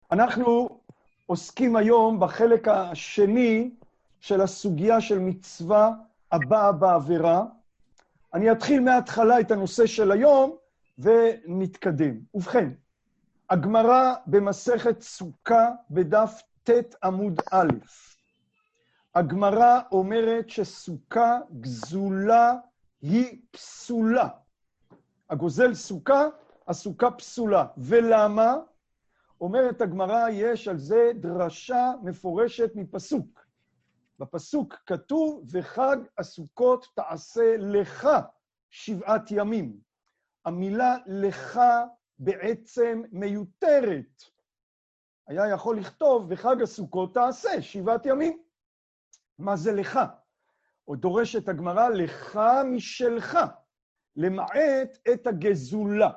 אנחנו עוסקים היום בחלק השני של הסוגיה של מצווה הבאה בעבירה. אני אתחיל מההתחלה את הנושא של היום ונתקדם. ובכן, הגמרא במסכת סוכה בדף ט' עמוד א'. הגמרא אומרת שסוכה גזולה היא פסולה. הגוזל סוכה, הסוכה פסולה. ולמה? אומרת הגמרא, יש על זה דרשה מפורשת מפסוק. בפסוק כתוב, וחג הסוכות תעשה לך 7 ימים. המילה לך בעצם מיותרת. היה יכול לכתוב, וחג הסוכות תעשה 7 ימים. מה זה לך? או דורשת הגמרא, לך משלך, למעט את הגזולה.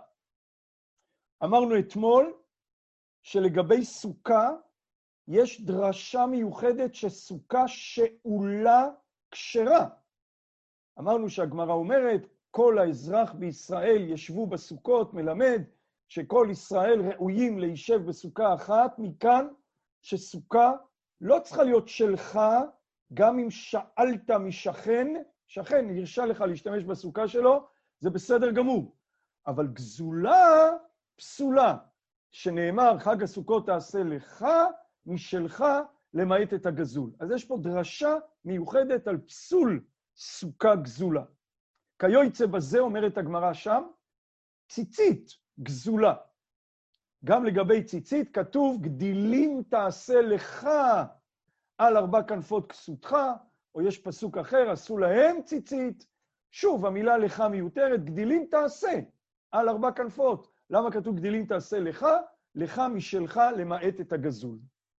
אמרנו אתמול, שלגבי סוכה, יש דרשה מיוחדת שסוכה שאולה כשרה. אמרנו שהגמרא אומרת, כל האזרח בישראל ישבו בסוכות, מלמד שכל ישראל ראויים להישב בסוכה אחת, מכאן שסוכה לא צריכה להיות שלך, גם אם שאלת משכן, שכן הרשה לך להשתמש בסוכה שלו, זה בסדר גמור. אבל גזולה פסולה. שנאמר, חג הסוכות תעשה לך, משלך, למעט את הגזול. אז יש פה דרשה מיוחדת על פסול סוכה גזולה. כיוצא בזה, אומרת הגמרא שם, ציצית גזולה. גם לגבי ציצית כתוב, גדילים תעשה לך על 4 כנפות כסותך, או יש פסוק אחר, עשו להם ציצית. שוב, המילה לך מיותרת, גדילים תעשה על 4 כנפות. למה כתוב גדילים תעשה לך? לך משלך למעט את הגזול.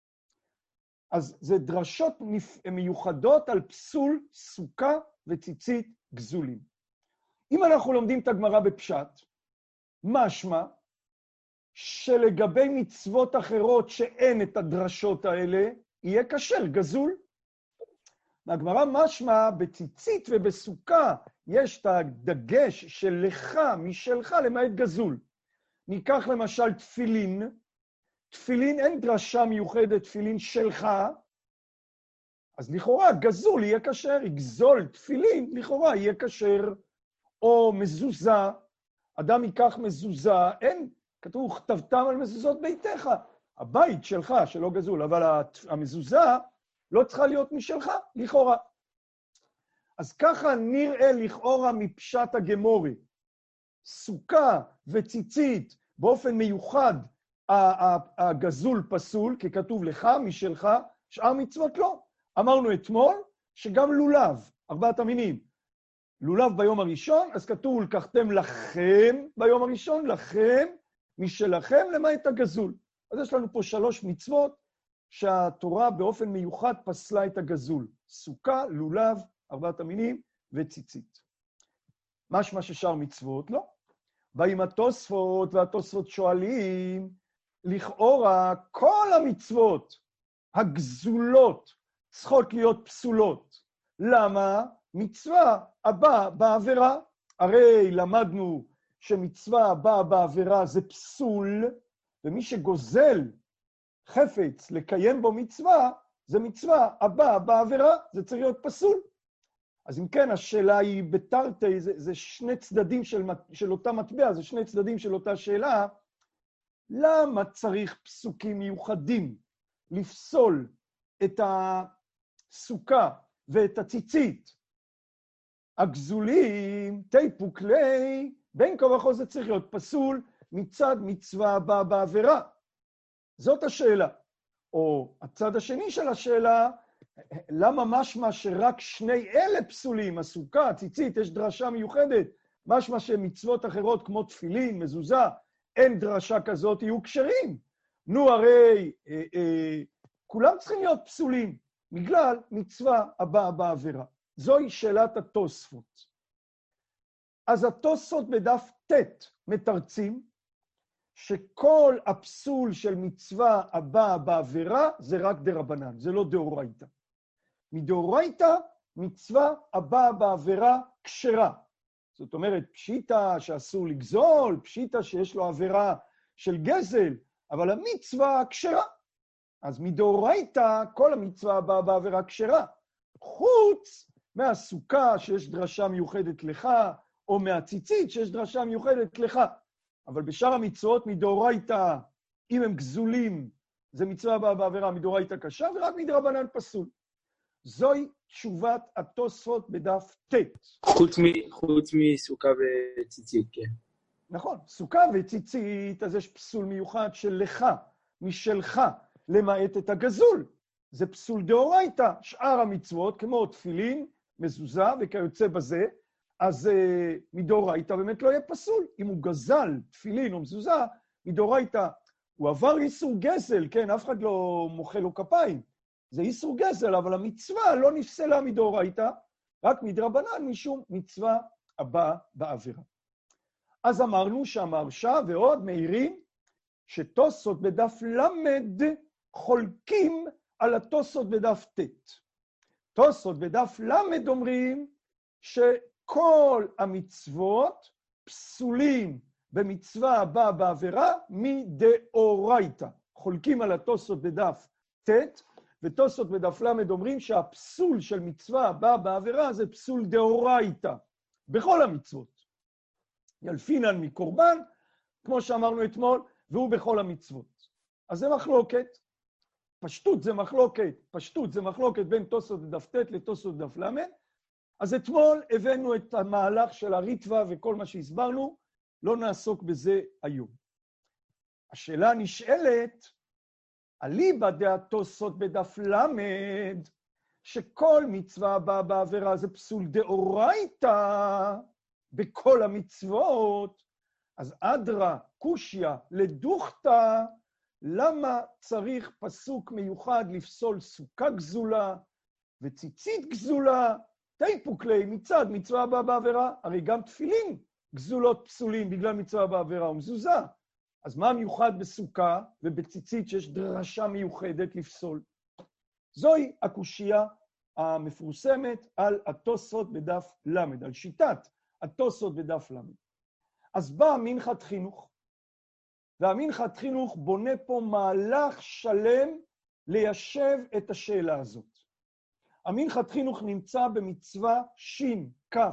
אז זה דרשות מיוחדות על פסול סוכה וציצית גזולים. אם אנחנו לומדים את הגמרא בפשט, משמע שלגבי מצוות אחרות שאין את הדרשות האלה, יהיה כשר גזול. והגמרא משמע בציצית ובסוכה יש את הדגש של לך משלך למעט גזול. ניקח למשל תפילין, תפילין אין דרשה מיוחדת, תפילין שלך, אז לכאורה גזול יהיה כשר, יגזול תפילין, לכאורה יהיה כשר, או מזוזה, אדם ייקח מזוזה, אין, כתוב, כתבתם על מזוזות ביתך, הבית שלך שלא גזול, אבל המזוזה לא צריכה להיות משלך, לכאורה. אז ככה נראה לכאורה מפשט הגמורי, סוכה וציצית באופן מיוחד הגזול פסול, כי כתוב לך משלך, שאר מצוות לא. אמרנו אתמול שגם לולב, 4 המינים, לולב ביום הראשון, אז כתוב לקחתם לכם ביום הראשון, לכם משלכם למעט הגזול. אז יש לנו פה 3 מצוות שהתורה באופן מיוחד פסלה את הגזול. סוכה, לולב, 4 המינים וציצית. משמע ששאר מצוות לא. באים התוספות, והתוספות שואלים, לכאורה כל המצוות הגזולות צריכות להיות פסולות. למה? מצווה הבאה בעבירה. הרי למדנו שמצווה הבאה בעבירה זה פסול, ומי שגוזל חפץ לקיים בו מצווה, זה מצווה הבאה בעבירה, זה צריך להיות פסול. אז אם כן, השאלה היא בתרתי, זה 2 צדדים של אותה מטבע, זה 2 צדדים של אותה שאלה. למה צריך פסוקים מיוחדים לפסול את הסוכה ואת הציצית? הגזולים, תיפוק לי, בין כה וכה זה צריך להיות פסול מצד מצווה הבאה בעבירה. זאת השאלה. או הצד השני של השאלה, למה משמע שרק 2 אלה פסולים, הסוכה, הציצית, יש דרשה מיוחדת, משמע שמצוות אחרות כמו תפילין, מזוזה, אין דרשה כזאת, יהיו כשרים. נו הרי כולם צריכים להיות פסולים, בגלל מצווה הבאה בעבירה. זוהי שאלת התוספות. אז התוספות בדף ט' מתרצים, שכל הפסול של מצווה הבאה בעבירה זה רק דרבנן, זה לא דאורייתא. מדאורייתא מצווה הבאה בעבירה כשרה. זאת אומרת, פשיטה שאסור לגזול, פשיטה שיש לו עבירה של גזל, אבל המצווה כשרה. אז מדאורייתא כל המצווה הבאה בעבירה כשרה. חוץ מהסוכה שיש דרשה מיוחדת לך, או מהציצית שיש דרשה מיוחדת לך. אבל בשאר המצוות מדאורייתא, אם הם גזולים, זה מצווה הבאה בעבירה מדאורייתא קשה, ורק מדרבנן פסול. זוהי תשובת התוספות בדף ט'. חוץ מסוכה וציצית, כן. נכון, סוכה וציצית, אז יש פסול מיוחד של לך, משלך, למעט את הגזול. זה פסול דאורייתא. שאר המצוות, כמו תפילין, מזוזה וכיוצא בזה, אז מדאורייתא באמת לא יהיה פסול. אם הוא גזל תפילין או מזוזה, מדאורייתא הוא עבר איסור גזל, כן, אף אחד לא מוחא לו כפיים. זה איסור גזל, אבל המצווה לא נפסלה מדאורייתא, רק מדרבנן משום מצווה הבאה בעבירה. אז אמרנו שהמהרש"א ועוד מעירים שתוספות בדף למד חולקים על התוספות בדף ט'. תוספות בדף למד אומרים שכל המצוות פסולים במצווה הבאה בעבירה מדאורייתא. חולקים על התוספות בדף ט', ותוספות בדף למד אומרים שהפסול של מצווה הבאה בעבירה זה פסול דאורייתא, בכל המצוות. ילפינן מקורבן, כמו שאמרנו אתמול, והוא בכל המצוות. אז זה מחלוקת. פשטות זה מחלוקת בין תוספות בדף ט' לתוספות בדף למד. אז אתמול הבאנו את המהלך של הריטב"א וכל מה שהסברנו, לא נעסוק בזה היום. השאלה נשאלת, אליבא דתוספות בדף למד, שכל מצווה הבאה בעבירה זה פסול דאורייתא בכל המצוות, אז אדרא קושיא לדוכתא, למה צריך פסוק מיוחד לפסול סוכה גזולה וציצית גזולה, תיפוקלי מצד מצווה הבאה בעבירה? הרי גם תפילין גזולות פסולים בגלל מצווה בעבירה ומזוזה. אז מה מיוחד בסוכה ובציצית שיש דרשה מיוחדת לפסול? זוהי הקושיה המפורסמת על התוספות בדף למד, על שיטת התוספות בדף למד. אז בא מנחת חינוך, והמנחת חינוך בונה פה מהלך שלם ליישב את השאלה הזאת. המנחת חינוך נמצא במצווה שכ"ה,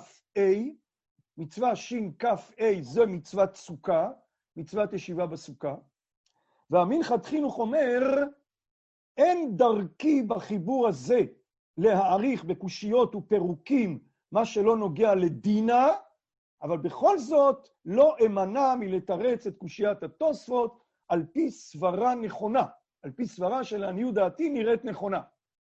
מצווה שכ"ה זה מצוות סוכה, מצוות ישיבה בסוכה, והמנחת חינוך אומר, אין דרכי בחיבור הזה להעריך בקושיות ופירוקים מה שלא נוגע לדינה, אבל בכל זאת לא אמנע מלתרץ את קושיית התוספות על פי סברה נכונה, על פי סברה שלעניות דעתי נראית נכונה.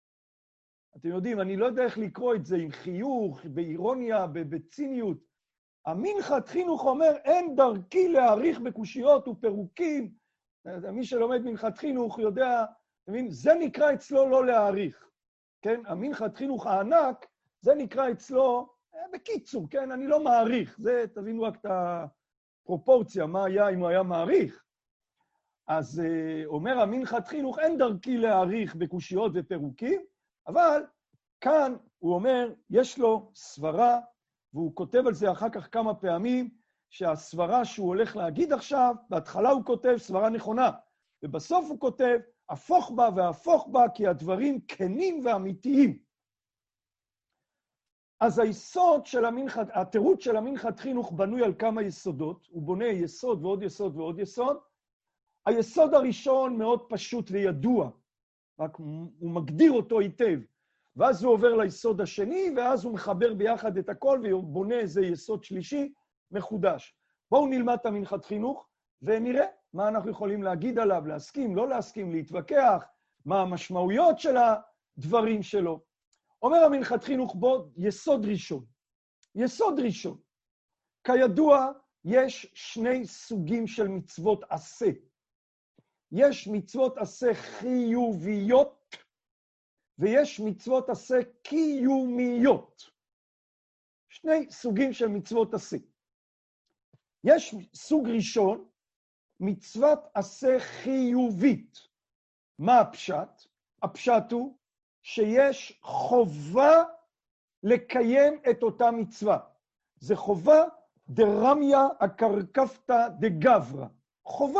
אתם יודעים, אני לא יודע איך לקרוא את זה עם חיוך, באירוניה, בציניות. המנחת חינוך אומר, אין דרכי להעריך בקושיות ופירוקים. מי שלומד מנחת חינוך יודע, זה נקרא אצלו לא להעריך. כן? המנחת חינוך הענק, זה נקרא אצלו, בקיצור, כן? אני לא מעריך. זה, תבינו רק את הפרופורציה, מה היה אם הוא היה מעריך. אז אומר המנחת חינוך, אין דרכי להעריך בקושיות ופירוקים, אבל כאן הוא אומר, יש לו סברה, והוא כותב על זה אחר כך כמה פעמים, שהסברה שהוא הולך להגיד עכשיו, בהתחלה הוא כותב סברה נכונה, ובסוף הוא כותב, הפוך בה והפוך בה, כי הדברים כנים ואמיתיים. אז היסוד של התירוץ של המנחת חינוך בנוי על כמה יסודות, הוא בונה יסוד ועוד יסוד ועוד יסוד. היסוד הראשון מאוד פשוט וידוע, רק הוא מגדיר אותו היטב, ואז הוא עובר ליסוד השני, ואז הוא מחבר ביחד את הכל, ובונה איזה יסוד שלישי מחודש. בואו נלמד את המנחת חינוך, ונראה מה אנחנו יכולים להגיד עליו, להסכים, לא להסכים, להתווכח, מה המשמעויות של הדברים שלו. אומר המנחת חינוך בו, יסוד ראשון. יסוד ראשון. כידוע, יש שני סוגים של מצוות עשה. יש מצוות עשה חיוביות, ויש מצוות עשה קיומיות. שני סוגים של מצוות עשה. יש סוג ראשון, מצוות עשה חיובית. מה הפשט? הפשט הוא שיש חובה לקיים את אותה מצווה. זה חובה דרמיה הקרקפתא דגברא. חובה.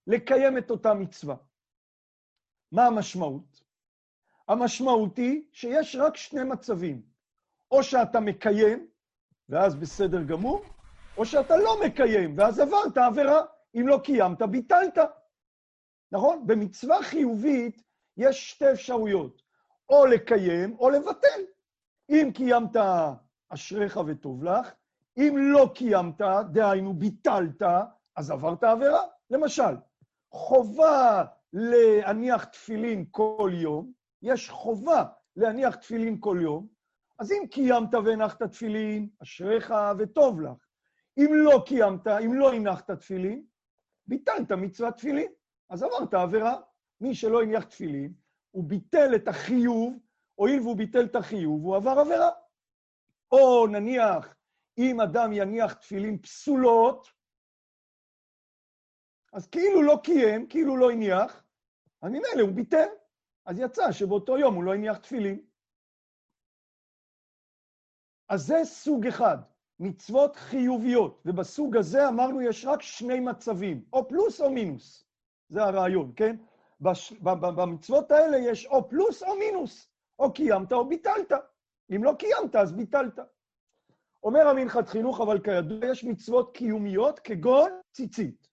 לקיים את אותה מצווה. מה המשמעות? המשמעות היא שיש רק שני מצבים. או שאתה מקיים, ואז בסדר גמור, או שאתה לא מקיים, ואז עברת עבירה. אם לא קיימת, ביטלת. נכון? במצווה חיובית יש שתי אפשרויות, או לקיים או לבטל. אם קיימת, אשריך וטוב לך. אם לא קיימת, דהיינו ביטלת, אז עברת עבירה. למשל, חובה להניח תפילין כל יום, יש חובה להניח תפילין כל יום, אז אם קיימת והנחת תפילין, אשריך וטוב לך. אם לא קיימת, אם לא הנחת תפילין, ביטלת מצוות תפילין, אז עברת עבירה. מי שלא הניח תפילין, הוא ביטל את החיוב, הואיל והוא ביטל את החיוב, הוא עבר עבירה. או נניח, אם אדם יניח תפילין פסולות, אז כאילו לא קיים, כאילו לא הניח, אז ממילא הוא ביטל. אז יצא שבאותו יום הוא לא הניח תפילין. אז זה סוג אחד, מצוות חיוביות, ובסוג הזה אמרנו יש רק שני מצבים, או פלוס או מינוס. זה הרעיון, כן? במצוות האלה יש או פלוס או מינוס, או קיימת או ביטלת. אם לא קיימת, אז ביטלת. אומר המנחת חינוך, אבל כידוע יש מצוות קיומיות כגון ציצית.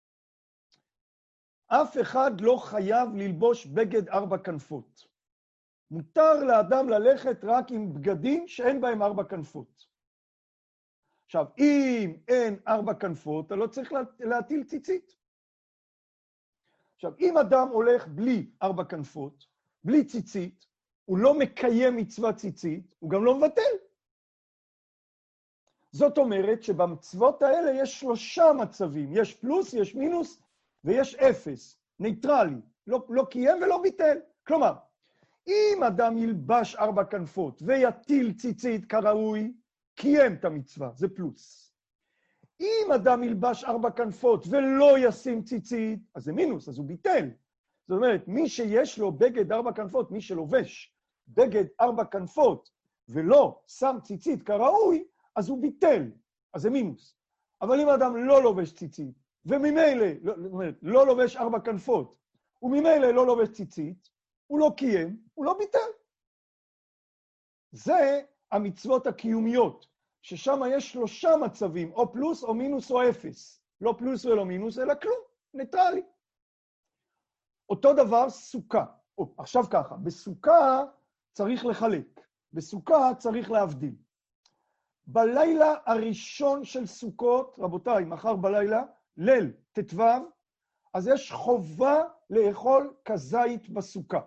אף אחד לא חייב ללבוש בגד 4 כנפות. מותר לאדם ללכת רק עם בגדים שאין בהם 4 כנפות. עכשיו, אם אין 4 כנפות, אתה לא צריך להטיל ציצית. עכשיו, אם אדם הולך בלי 4 כנפות, בלי ציצית, הוא לא מקיים מצוות ציצית, הוא גם לא מבטל. זאת אומרת שבמצוות האלה יש 3 מצבים, יש פלוס, יש מינוס ויש 0, ניטרלי, לא קיים ולא ביטל. כלומר, אם אדם ילבש 4 כנפות ויטיל ציצית כראוי, קיים את המצווה, זה פלוס. אם אדם ילבש 4 כנפות ולא ישים ציצית, אז זה מינוס, אז הוא ביטל. זאת אומרת, מי שיש לו בגד 4 כנפות, מי שלובש בגד 4 כנפות ולא שם ציצית כראוי, אז הוא ביטל, אז זה מינוס. אבל אם האדם לא לובש ציצית, וממילא, לא לובש 4 כנפות, וממילא לא לובש ציצית, הוא לא קיים, הוא לא ביטל. זה המצוות הקיומיות, ששם יש 3 מצבים, או פלוס, או מינוס, או 0. לא פלוס ולא מינוס, אלא כלום, ניטרלי. אותו דבר סוכה. עכשיו ככה, בסוכה צריך לחלק, בסוכה צריך להבדיל. בלילה הראשון של סוכות, רבותיי, מחר בלילה, ליל ט"ו, אז יש חובה לאכול כזית בסוכה.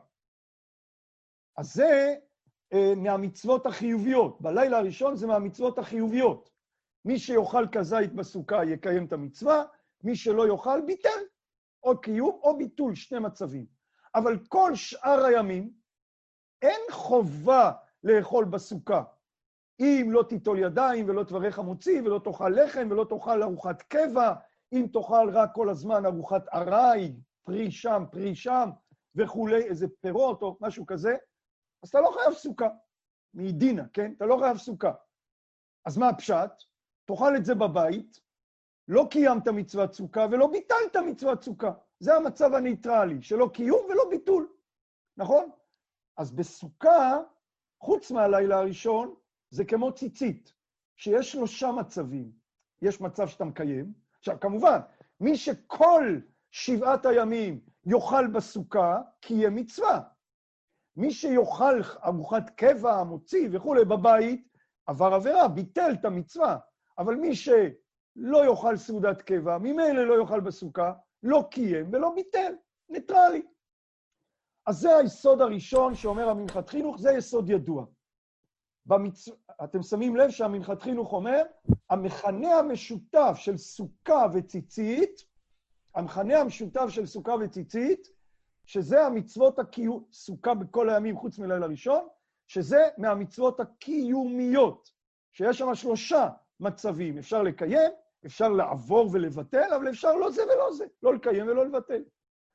אז זה מהמצוות החיוביות. בלילה הראשון זה מהמצוות החיוביות. מי שיאכל כזית בסוכה יקיים את המצווה, מי שלא יאכל ביטל, או קיום או ביטול, 2 מצבים. אבל כל שאר הימים אין חובה לאכול בסוכה. אם לא תיטול ידיים ולא תברך המוציא ולא תאכל לחם ולא תאכל ארוחת קבע, אם תאכל רק כל הזמן ארוחת ארעי, פרי שם וכולי, איזה פירות או משהו כזה, אז אתה לא חייב סוכה. מדינה, כן? אתה לא חייב סוכה. אז מה הפשט? תאכל את זה בבית, לא קיימת מצוות סוכה ולא ביטלת מצוות סוכה. זה המצב הניטרלי, שלא קיום ולא ביטול. נכון? אז בסוכה, חוץ מהלילה הראשון, זה כמו ציצית, שיש 3 מצבים. יש מצב שאתה מקיים. עכשיו, כמובן, מי שכל 7 הימים יאכל בסוכה, קיים מצווה. מי שיאכל ארוחת קבע, מוציא וכולי בבית, עבר עבירה, ביטל את המצווה. אבל מי שלא יאכל סעודת קבע, ממילא לא יאכל בסוכה, לא קיים ולא ביטל, ניטרלי. אז זה היסוד הראשון שאומר המנחת חינוך, זה יסוד ידוע. אתם שמים לב שהמנחת חינוך אומר, המכנה המשותף של סוכה וציצית, המכנה המשותף של סוכה וציצית, שזה המצוות סוכה בכל הימים חוץ מלילה ראשון, שזה מהמצוות הקיומיות, שיש שם 3 מצבים, אפשר לקיים, אפשר לעבור ולבטל, אבל אפשר לא זה ולא זה, לא לקיים ולא לבטל.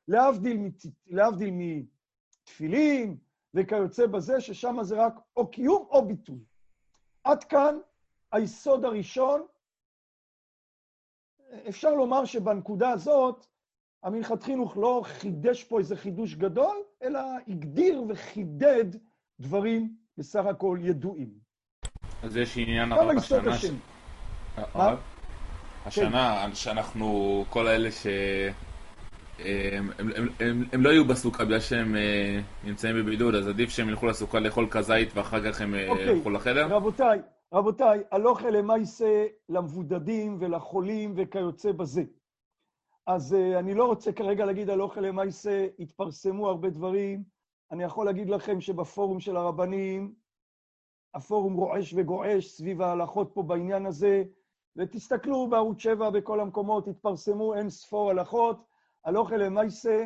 להבדיל מתפילין, וכיוצא בזה ששם זה רק או קיום או ביטול. עד כאן היסוד הראשון. אפשר לומר שבנקודה הזאת המנחת חינוך לא חידש פה איזה חידוש גדול, אלא הגדיר וחידד דברים בסך הכל ידועים. אז יש עניין גם היסוד השנה השני. השנה שאנחנו, כל האלה הם לא יהיו בסוכה בגלל שהם נמצאים בבידוד, אז עדיף שהם ילכו לסוכה לאכול כזית ואחר כך הם ילכו לחדר? רבותיי, הלכה למעשה למבודדים ולחולים וכיוצא בזה. אז אני לא רוצה כרגע להגיד הלכה למעשה, התפרסמו הרבה דברים. אני יכול להגיד לכם שבפורום של הרבנים, הפורום רועש וגועש סביב ההלכות פה בעניין הזה, ותסתכלו בערוץ 7 בכל המקומות, התפרסמו אין ספור הלכות, הלכה למעשה,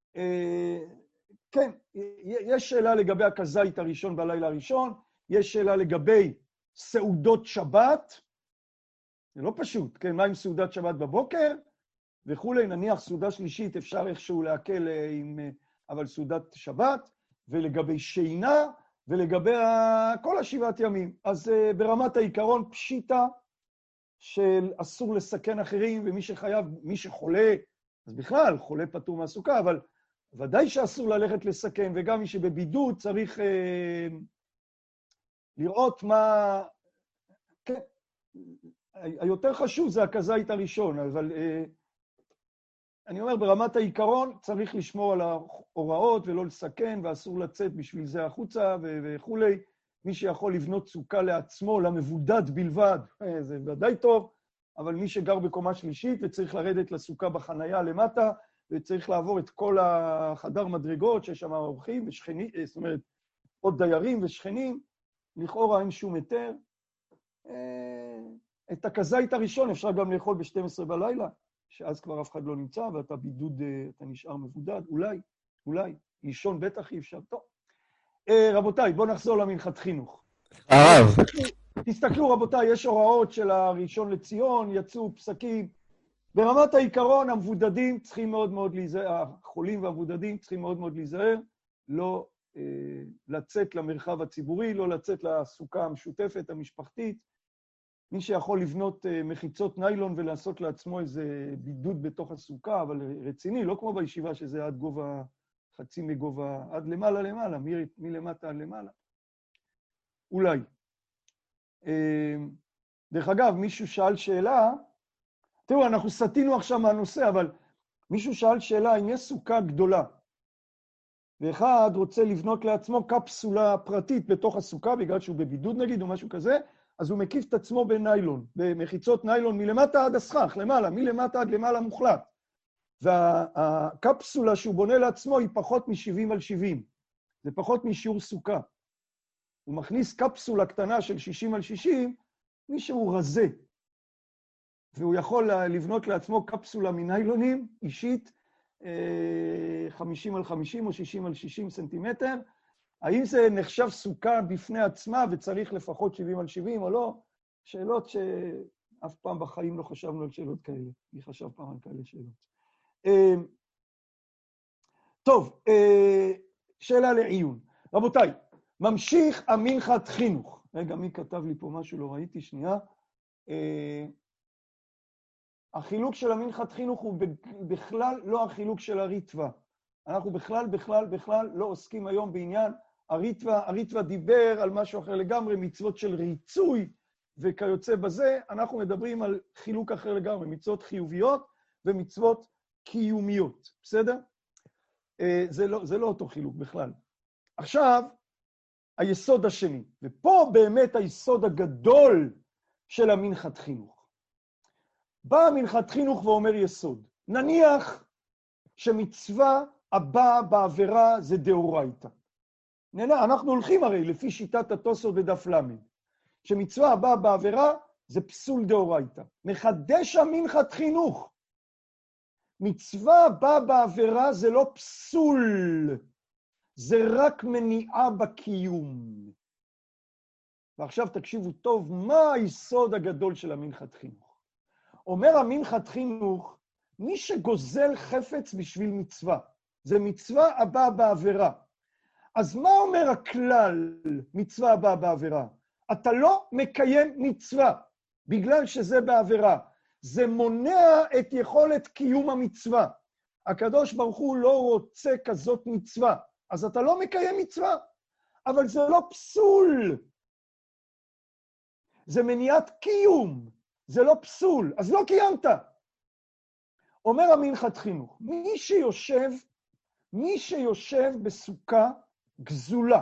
כן, יש שאלה לגבי הכזית הראשון בלילה הראשון, יש שאלה לגבי סעודות שבת, זה לא פשוט, כן, מה עם סעודת שבת בבוקר, וכולי, נניח סעודה שלישית אפשר איכשהו להקל עם, אבל סעודת שבת, ולגבי שינה, ולגבי כל השבעת ימים. אז ברמת העיקרון פשיטה של אסור לסכן אחרים, ומי שחייב, מי שחולה, אז בכלל, חולה פטור מהסוכה, אבל ודאי שאסור ללכת לסכן, וגם מי שבבידוד צריך לראות מה... כן, היותר חשוב זה הכזית הראשון, אבל אני אומר, ברמת העיקרון צריך לשמור על ההוראות ולא לסכן, ואסור לצאת בשביל זה החוצה וכולי. מי שיכול לבנות סוכה לעצמו, למבודד בלבד, זה ודאי טוב, אבל מי שגר בקומה שלישית וצריך לרדת לסוכה בחנייה למטה, וצריך לעבור את כל החדר מדרגות שיש שם אורחים ושכנים, זאת אומרת, עוד דיירים ושכנים, לכאורה אין שום היתר. את הכזית הראשון אפשר גם לאכול ב-12 בלילה, שאז כבר אף אחד לא נמצא, ואתה בידוד, אתה נשאר מבודד, אולי, לישון בטח אי אפשר. טוב. רבותיי, בואו נחזור למנחת חינוך. הרב. תסתכלו רבותיי, יש הוראות של הראשון לציון, יצאו פסקים. ברמת העיקרון, המבודדים צריכים מאוד מאוד להיזהר, החולים והמבודדים צריכים מאוד מאוד להיזהר, לא לצאת למרחב הציבורי, לא לצאת לסוכה המשותפת, המשפחתית. מי שיכול לבנות מחיצות ניילון ולעשות לעצמו איזה בידוד בתוך הסוכה, אבל רציני, לא כמו בישיבה שזה עד גובה, חצי מגובה, עד למעלה, מלמטה עד למעלה. אולי. דרך אגב, מישהו שאל שאלה, תראו, אנחנו סטינו עכשיו מהנושא, אבל מישהו שאל שאלה, אם יש סוכה גדולה, ואחד רוצה לבנות לעצמו קפסולה פרטית בתוך הסוכה, בגלל שהוא בבידוד נגיד או משהו כזה, אז הוא מקיף את עצמו בניילון, במחיצות ניילון מלמטה עד הסכך, למעלה, מלמטה עד למעלה מוחלט. והקפסולה שהוא בונה לעצמו היא פחות מ-70/70. זה פחות משיעור סוכה. הוא מכניס קפסולה קטנה של 60/60, מישהו רזה. והוא יכול לבנות לעצמו קפסולה מניילונים, אישית, 50/50 או 60/60 סנטימטר. האם זה נחשב סוכה בפני עצמה וצריך לפחות 70/70 או לא? שאלות שאף פעם בחיים לא חשבנו על שאלות כאלה. מי חשב פעם על כאלה שאלות? טוב, שאלה לעיון. רבותיי, ממשיך המנחת חינוך. רגע, מי כתב לי פה משהו? לא ראיתי, שנייה. החילוק של המנחת חינוך הוא בכלל לא החילוק של הריטווה. אנחנו בכלל לא עוסקים היום בעניין הריטווה. הריטווה דיבר על משהו אחר לגמרי, מצוות של ריצוי וכיוצא בזה. אנחנו מדברים על חילוק אחר לגמרי, מצוות חיוביות ומצוות קיומיות. בסדר? זה לא אותו חילוק בכלל. עכשיו, היסוד השני, ופה באמת היסוד הגדול של המנחת חינוך. בא המנחת חינוך ואומר יסוד. נניח שמצווה הבאה בעבירה זה דאורייתא. אנחנו הולכים הרי לפי שיטת התוספות בדף למד, שמצווה הבאה בעבירה זה פסול דאורייתא. מחדש המנחת חינוך. מצווה הבאה בעבירה זה לא פסול, זה רק מניעה בקיום. ועכשיו תקשיבו טוב, מה היסוד הגדול של המנחת חינוך? אומר המנחת חינוך, מי שגוזל חפץ בשביל מצווה, זה מצווה הבאה בעבירה. אז מה אומר הכלל מצווה הבאה בעבירה? אתה לא מקיים מצווה, בגלל שזה בעבירה. זה מונע את יכולת קיום המצווה. הקדוש ברוך הוא לא רוצה כזאת מצווה, אז אתה לא מקיים מצווה, אבל זה לא פסול. זה מניעת קיום, זה לא פסול, אז לא קיימת. אומר המנחת חינוך, מי שיושב בסוכה גזולה,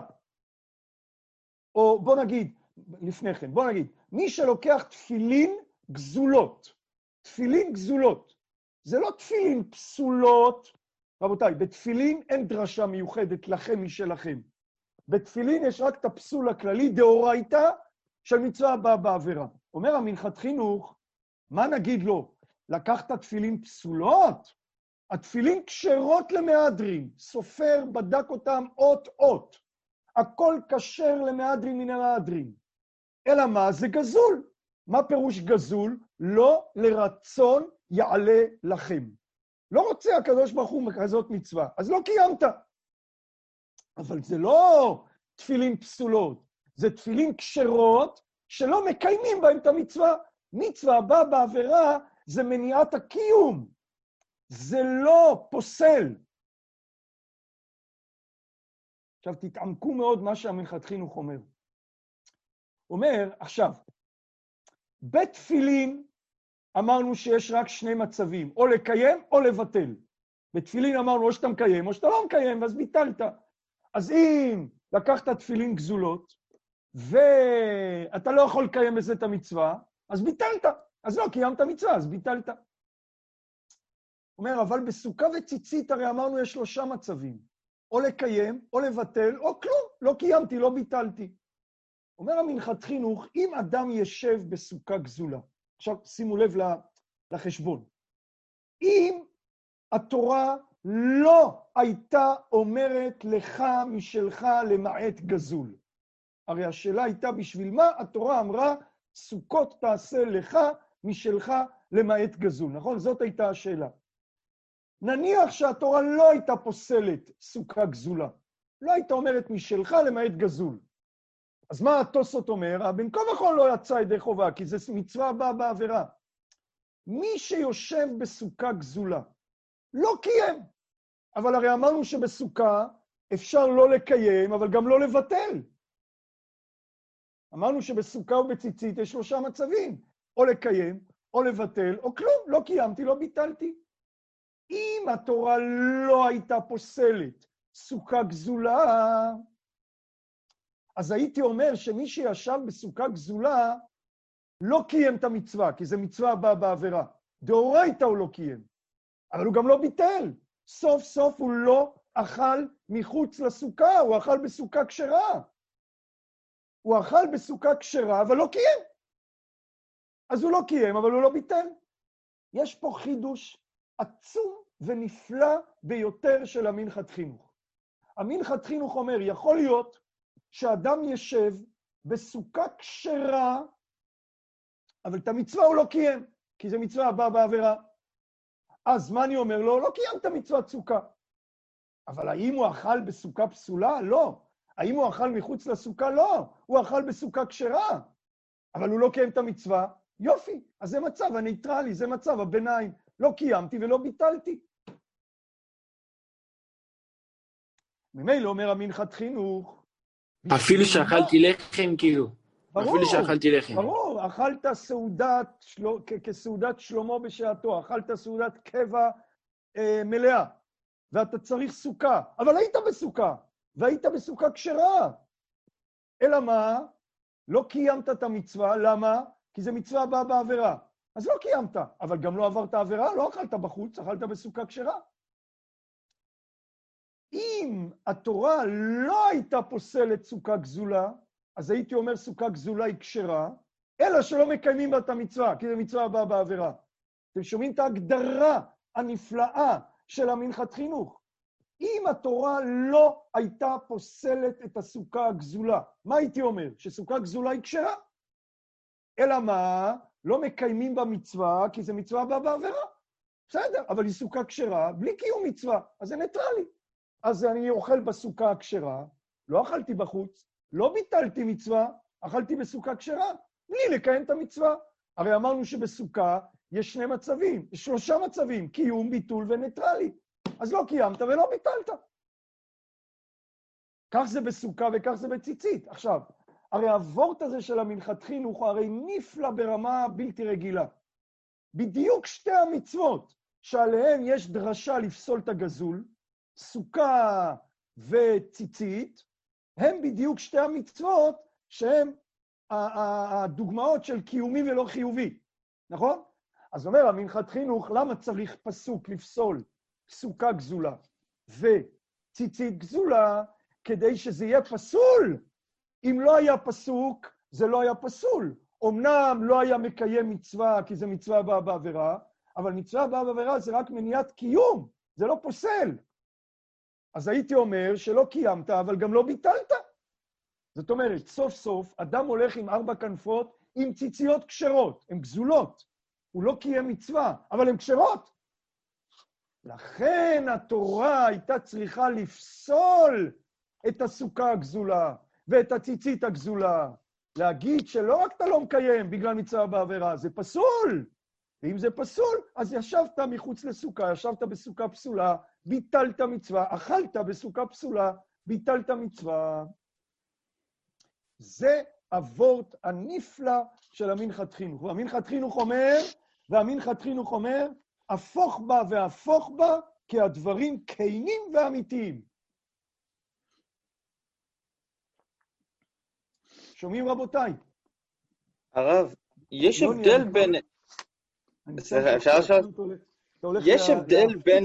או בוא נגיד, לפני כן, בוא נגיד, מי שלוקח תפילין גזולות, תפילין גזולות, זה לא תפילין פסולות, רבותיי, בתפילין אין דרשה מיוחדת לכם משלכם. בתפילין יש רק את הפסול הכללי, דאורייתא, של מצווה הבאה בעבירה. אומר המנחת חינוך, מה נגיד לו? לקחת תפילין פסולות? התפילין כשרות למהדרין, סופר בדק אותם אות. הכל כשר למהדרין מן המהדרין. אלא מה? זה גזול. מה פירוש גזול? לא לרצון יעלה לכם. לא רוצה הקדוש ברוך הוא כזאת מצווה, אז לא קיימת. אבל זה לא תפילין פסולות, זה תפילין כשרות שלא מקיימים בהם את המצווה. מצווה הבאה בעבירה זה מניעת הקיום. זה לא פוסל. עכשיו תתעמקו מאוד מה שהמנחת חינוך אומר. אומר, עכשיו, בתפילין אמרנו שיש רק שני מצבים, או לקיים או לבטל. בתפילין אמרנו או שאתה מקיים או שאתה לא מקיים, ואז ביטלת. אז אם לקחת תפילין גזולות, ואתה לא יכול לקיים בזה את המצווה, אז ביטלת. אז לא קיימת מצווה, אז ביטלת. אומר, אבל בסוכה וציצית הרי אמרנו יש 3 מצבים. או לקיים, או לבטל, או כלום. לא קיימתי, לא ביטלתי. אומר המנחת חינוך, אם אדם ישב בסוכה גזולה, עכשיו שימו לב לחשבון, אם התורה לא הייתה אומרת לך משלך למעט גזול, הרי השאלה הייתה בשביל מה התורה אמרה, סוכות תעשה לך משלך למעט גזול, נכון? זאת הייתה השאלה. נניח שהתורה לא הייתה פוסלת סוכה גזולה, לא הייתה אומרת משלך למעט גזול. אז מה התוספות אומר? הבן כה וכה לא יצא ידי חובה, כי זה מצווה הבאה בעבירה. מי שיושב בסוכה גזולה, לא קיים. אבל הרי אמרנו שבסוכה אפשר לא לקיים, אבל גם לא לבטל. אמרנו שבסוכה ובציצית יש 3 מצבים, או לקיים, או לבטל, או כלום, לא קיימתי, לא ביטלתי. אם התורה לא הייתה פוסלת סוכה גזולה, אז הייתי אומר שמי שישב בסוכה גזולה לא קיים את המצווה, כי זה מצווה הבאה בעבירה. דאורייתא הוא לא קיים, אבל הוא גם לא ביטל. סוף סוף הוא לא אכל מחוץ לסוכה, הוא אכל בסוכה כשרה. הוא אכל בסוכה כשרה, אבל לא קיים. אז הוא לא קיים, אבל הוא לא ביטל. יש פה חידוש עצום ונפלא ביותר של המנחת חינוך. המנחת חינוך אומר, יכול להיות שאדם ישב בסוכה כשרה, אבל את המצווה הוא לא קיים, כי זה מצווה הבאה בעבירה. אז מה אני אומר לו? לא קיים את המצוות סוכה. אבל האם הוא אכל בסוכה פסולה? לא. האם הוא אכל מחוץ לסוכה? לא. הוא אכל בסוכה כשרה, אבל הוא לא קיים את המצווה. יופי, אז זה מצב הניטרלי, זה מצב הביניים. לא קיימתי ולא ביטלתי. ממילא אומר המנחת חינוך, אפילו שאכלתי לחם, כאילו. ברור, אפילו שאכלתי לחם. ברור, אכלת כסעודת שלמה בשעתו, אכלת סעודת קבע מלאה, ואתה צריך סוכה, אבל היית בסוכה, והיית בסוכה כשרה. אלא מה? לא קיימת את המצווה, למה? כי זה מצווה הבאה בעבירה. אז לא קיימת, אבל גם לא עברת עבירה, לא אכלת בחוץ, אכלת בסוכה כשרה. אם התורה לא הייתה פוסלת סוכה גזולה, אז הייתי אומר סוכה גזולה היא כשרה, אלא שלא מקיימים בה את המצווה, כי זה מצווה הבאה בעבירה. אתם שומעים את ההגדרה הנפלאה של המנחת חינוך. אם התורה לא הייתה פוסלת את הסוכה הגזולה, מה הייתי אומר? שסוכה גזולה היא כשרה? אלא מה? לא מקיימים בה מצווה, כי זה מצווה הבאה בעבירה. בסדר, אבל היא סוכה כשרה, בלי קיום מצווה, אז זה ניטרלי. אז אני אוכל בסוכה הכשרה, לא אכלתי בחוץ, לא ביטלתי מצווה, אכלתי בסוכה כשרה, בלי לקיים את המצווה. הרי אמרנו שבסוכה יש 2 מצבים, 3 מצבים, קיום, ביטול וניטרלי. אז לא קיימת ולא ביטלת. כך זה בסוכה וכך זה בציצית. עכשיו, הרי הוורט הזה של המנחת חינוך הוא הרי נפלא ברמה בלתי רגילה. בדיוק שתי המצוות שעליהן יש דרשה לפסול את הגזול, סוכה וציצית, הם בדיוק שתי המצוות שהן הדוגמאות של קיומי ולא חיובי, נכון? אז אומר המנחת חינוך, למה צריך פסוק לפסול סוכה גזולה וציצית גזולה? כדי שזה יהיה פסול. אם לא היה פסוק, זה לא היה פסול. אמנם לא היה מקיים מצווה, כי זה מצווה באה בעבירה, אבל מצווה באה בעבירה זה רק מניעת קיום, זה לא פוסל. אז הייתי אומר שלא קיימת, אבל גם לא ביטלת. זאת אומרת, סוף סוף, אדם הולך עם 4 כנפות, עם ציציות כשרות, הן גזולות. הוא לא קיים מצווה, אבל הן כשרות. לכן התורה הייתה צריכה לפסול את הסוכה הגזולה ואת הציצית הגזולה. להגיד שלא רק אתה לא מקיים בגלל מצווה בעבירה, זה פסול. ואם זה פסול, אז ישבת מחוץ לסוכה, ישבת בסוכה פסולה, ביטלת מצווה, אכלת בסוכה פסולה, ביטלת מצווה. זה הוורט הנפלא של המנחת חינוך. והמנחת חינוך אומר, הפוך בה והפוך בה, כי הדברים כנים ואמיתיים. שומעים רבותיי? הרב, יש הבדל בין... יש הבדל בין...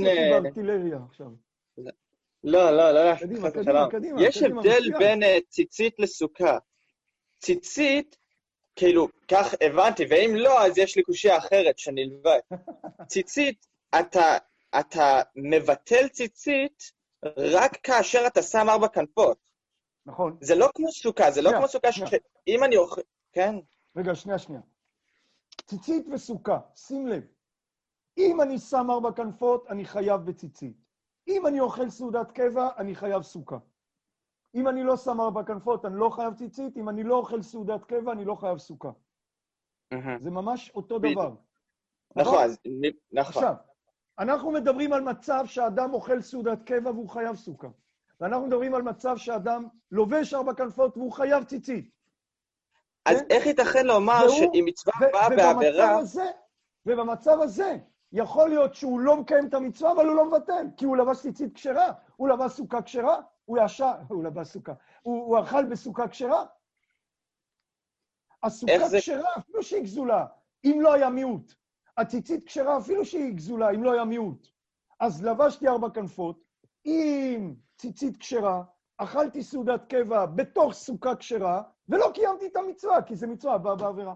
לא, יש הבדל בין ציצית לסוכה. ציצית, כאילו, כך הבנתי, ואם לא, אז יש לי קושיה אחרת שנלווה. ציצית, אתה מבטל ציצית רק כאשר אתה שם 4 כנפות. נכון. זה לא כמו סוכה, זה לא כמו סוכה שאם אני אוכל... כן? רגע, שנייה. ציצית וסוכה, שים לב. אם אני שם 4 כנפות, אני חייב בציצית. אם אני אוכל סעודת קבע, אני חייב סוכה. אם אני לא שם 4 כנפות, אני לא חייב ציצית. אם אני לא אוכל סעודת קבע, אני לא חייב סוכה. זה ממש אותו דבר. נכון. עכשיו, אנחנו מדברים על מצב שאדם אוכל סעודת קבע והוא חייב סוכה. ואנחנו מדברים על מצב שאדם לובש 4 כנפות והוא חייב ציצית. אז איך ייתכן לומר שאם מצווה באה בעבירה... ובמצב הזה, יכול להיות שהוא לא מקיים את המצווה, אבל הוא לא מבטל, כי הוא לבש ציצית כשרה, הוא לבש סוכה כשרה, הוא אכל בסוכה כשרה. הסוכה כשרה, אפילו שהיא גזולה, אם לא היה מיעוט. הציצית כשרה, אפילו שהיא גזולה, אם לא היה מיעוט. אז לבשתי 4 כנפות, עם ציצית כשרה, אכלתי סעודת קבע בתוך סוכה כשרה, ולא קיימתי את המצווה, כי זה מצווה באה בעבירה.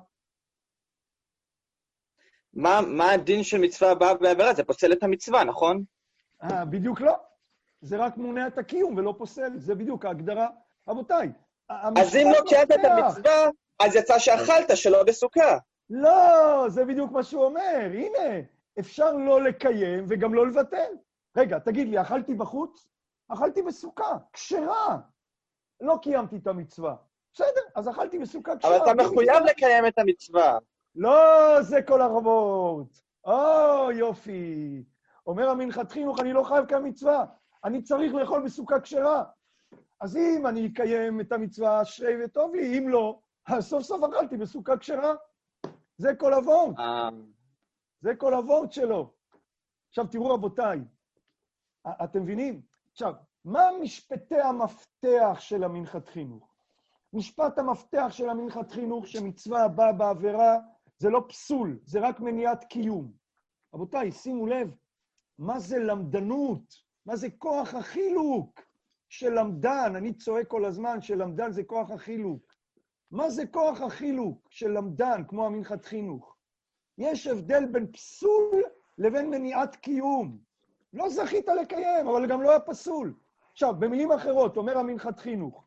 מה הדין של מצווה באה בעבירה? זה פוסל את המצווה, נכון? בדיוק לא. זה רק מונע את הקיום ולא פוסל, זה בדיוק ההגדרה. רבותיי, אז אם לא קיימת את המצווה, אז יצא שאכלת שלא בסוכה. לא, זה בדיוק מה שהוא אומר. הנה, אפשר לא לקיים וגם לא לבטל. רגע, תגיד לי, אכלתי בחוץ? אכלתי בסוכה, כשרה. לא קיימתי את המצווה. בסדר, אז אכלתי בסוכה כשרה. אבל אתה מחויב לקיים את המצווה. לא, זה כל הרבות. יופי. אומר המנחת חינוך, אני לא חייב לקיים מצווה. אני צריך לאכול בסוכה כשרה. אז אם אני אקיים את המצווה, אשרי וטוב לי. אם לא, אז סוף סוף אכלתי בסוכה כשרה. זה כל הוורט. זה כל הוורט שלו. עכשיו תראו רבותיי, אתם מבינים? עכשיו, מה משפטי המפתח של המנחת חינוך? משפט המפתח של המנחת חינוך שמצווה הבאה בעבירה זה לא פסול, זה רק מניעת קיום. רבותיי, שימו לב, מה זה למדנות? מה זה כוח החילוק של למדן? אני צועק כל הזמן שלמדן זה כוח החילוק. מה זה כוח החילוק של למדן כמו המנחת חינוך? יש הבדל בין פסול לבין מניעת קיום. לא זכית לקיים, אבל גם לא היה פסול. עכשיו, במילים אחרות, אומר המנחת חינוך,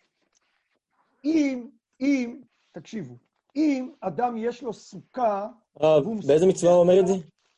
תקשיבו, אם אדם יש לו סוכה... באיזה מצווה הוא אומר את זה?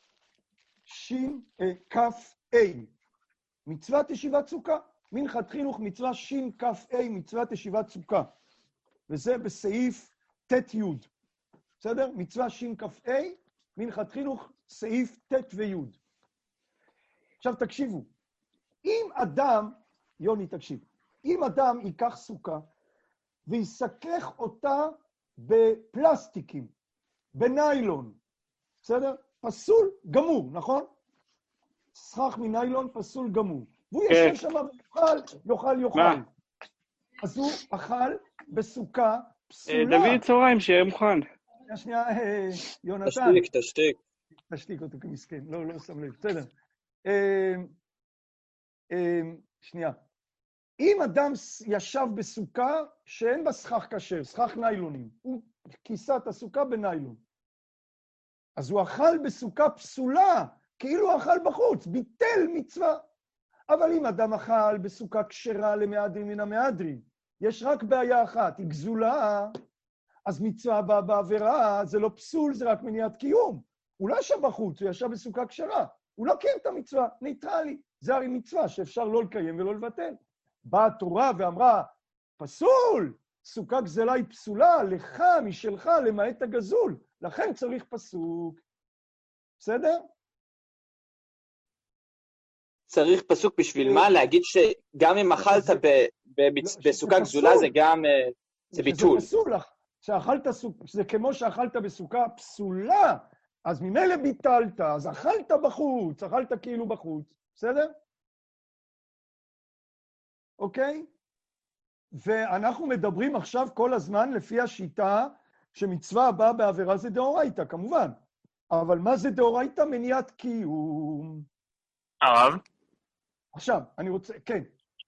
שכ"ה, מצוות ישיבת סוכה. מנחת חינוך מצווה שכ"ה, מצוות ישיבת סוכה. וזה בסעיף ט' י'. בסדר? מצווה שכ"ה, מנחת חינוך, סעיף ט' וי'. עכשיו תקשיבו, אם אדם, יוני תקשיב, אם אדם ייקח סוכה ויסכך אותה בפלסטיקים, בניילון, בסדר? פסול גמור, נכון? סכך מניילון פסול גמור. והוא יושב שם ויאכל. אז הוא אכל בסוכה פסולה. דוד צהריים, שיהיה מוכן. שנייה, יונתן. תשתיק אותו כמסכן, לא שם לב, בסדר. שנייה. אם אדם ישב בסוכה שאין בה סכך כשר, סכך ניילונים, הוא כיסה את הסוכה בניילון, אז הוא אכל בסוכה פסולה, כאילו הוא אכל בחוץ, ביטל מצווה. אבל אם אדם אכל בסוכה כשרה למהדרין מן המהדרין, יש רק בעיה אחת, היא גזולה, אז מצווה בעבירה, זה לא פסול, זה רק מניעת קיום. הוא לא ישב בחוץ, הוא ישב בסוכה כשרה. הוא לא קיים את המצווה, ניטרלי. זה הרי מצווה שאפשר לא לקיים ולא לבטל. באה התורה ואמרה, פסול, סוכה גזלה היא פסולה, לך משלך למעט הגזול. לכן צריך פסוק. בסדר? צריך פסוק בשביל מה? להגיד שגם אם אכלת בסוכה גזולה זה גם, זה ביטול. זה פסול, זה כמו שאכלת בסוכה פסולה, אז ממילא ביטלת, אז אכלת בחוץ, אכלת כאילו בחוץ, בסדר? אוקיי? ואנחנו מדברים עכשיו כל הזמן לפי השיטה שמצווה הבאה בעבירה זה דאורייתא, כמובן. אבל מה זה דאורייתא? מניעת קיום. הרב? עכשיו, אני רוצה, כן.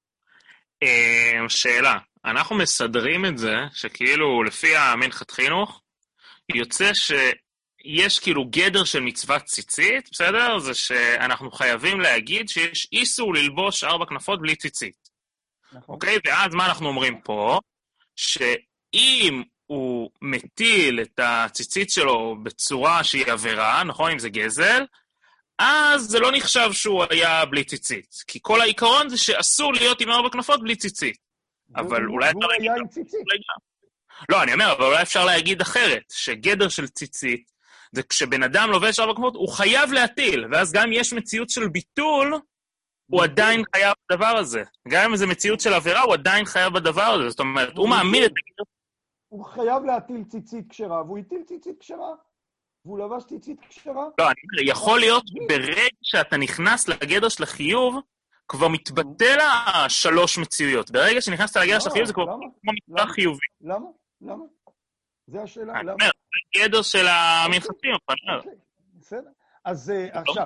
שאלה, אנחנו מסדרים את זה שכאילו לפי המנחת חינוך, יוצא שיש כאילו גדר של מצוות ציצית, בסדר? זה שאנחנו חייבים להגיד שיש איסור ללבוש 4 כנפות בלי ציצית. נכון. אוקיי? ואז מה אנחנו אומרים פה? שאם הוא מטיל את הציצית שלו בצורה שהיא עבירה, נכון? אם זה גזל, אז זה לא נחשב שהוא היה בלי ציצית. כי כל העיקרון זה שאסור להיות עם 4 כנפות בלי ציצית. אבל אולי אפשר להגיד... לא, אני אומר, אבל אולי אפשר להגיד אחרת, שגדר של ציצית, זה כשבן אדם לובש 4 כנפות, הוא חייב להטיל, ואז גם יש מציאות של ביטול, הוא עדיין חייב בדבר הזה. גם אם זה מציאות של עבירה, הוא עדיין חייב בדבר הזה. זאת אומרת, הוא מאמין את הגדר. הוא חייב להטיל ציצית כשרה, והוא הטיל ציצית כשרה. והוא לבש ציצית כשרה? לא, אני אומר, יכול להיות ברגע שאתה נכנס לגדר של החיוב, כבר מתבטל 3 מציאויות. ברגע שנכנסת לגדר של החיוב, זה כבר כמו מצווה חיובי. למה? זה השאלה, למה? אני אומר, זה גדר של המנחתים, בסדר. אז עכשיו,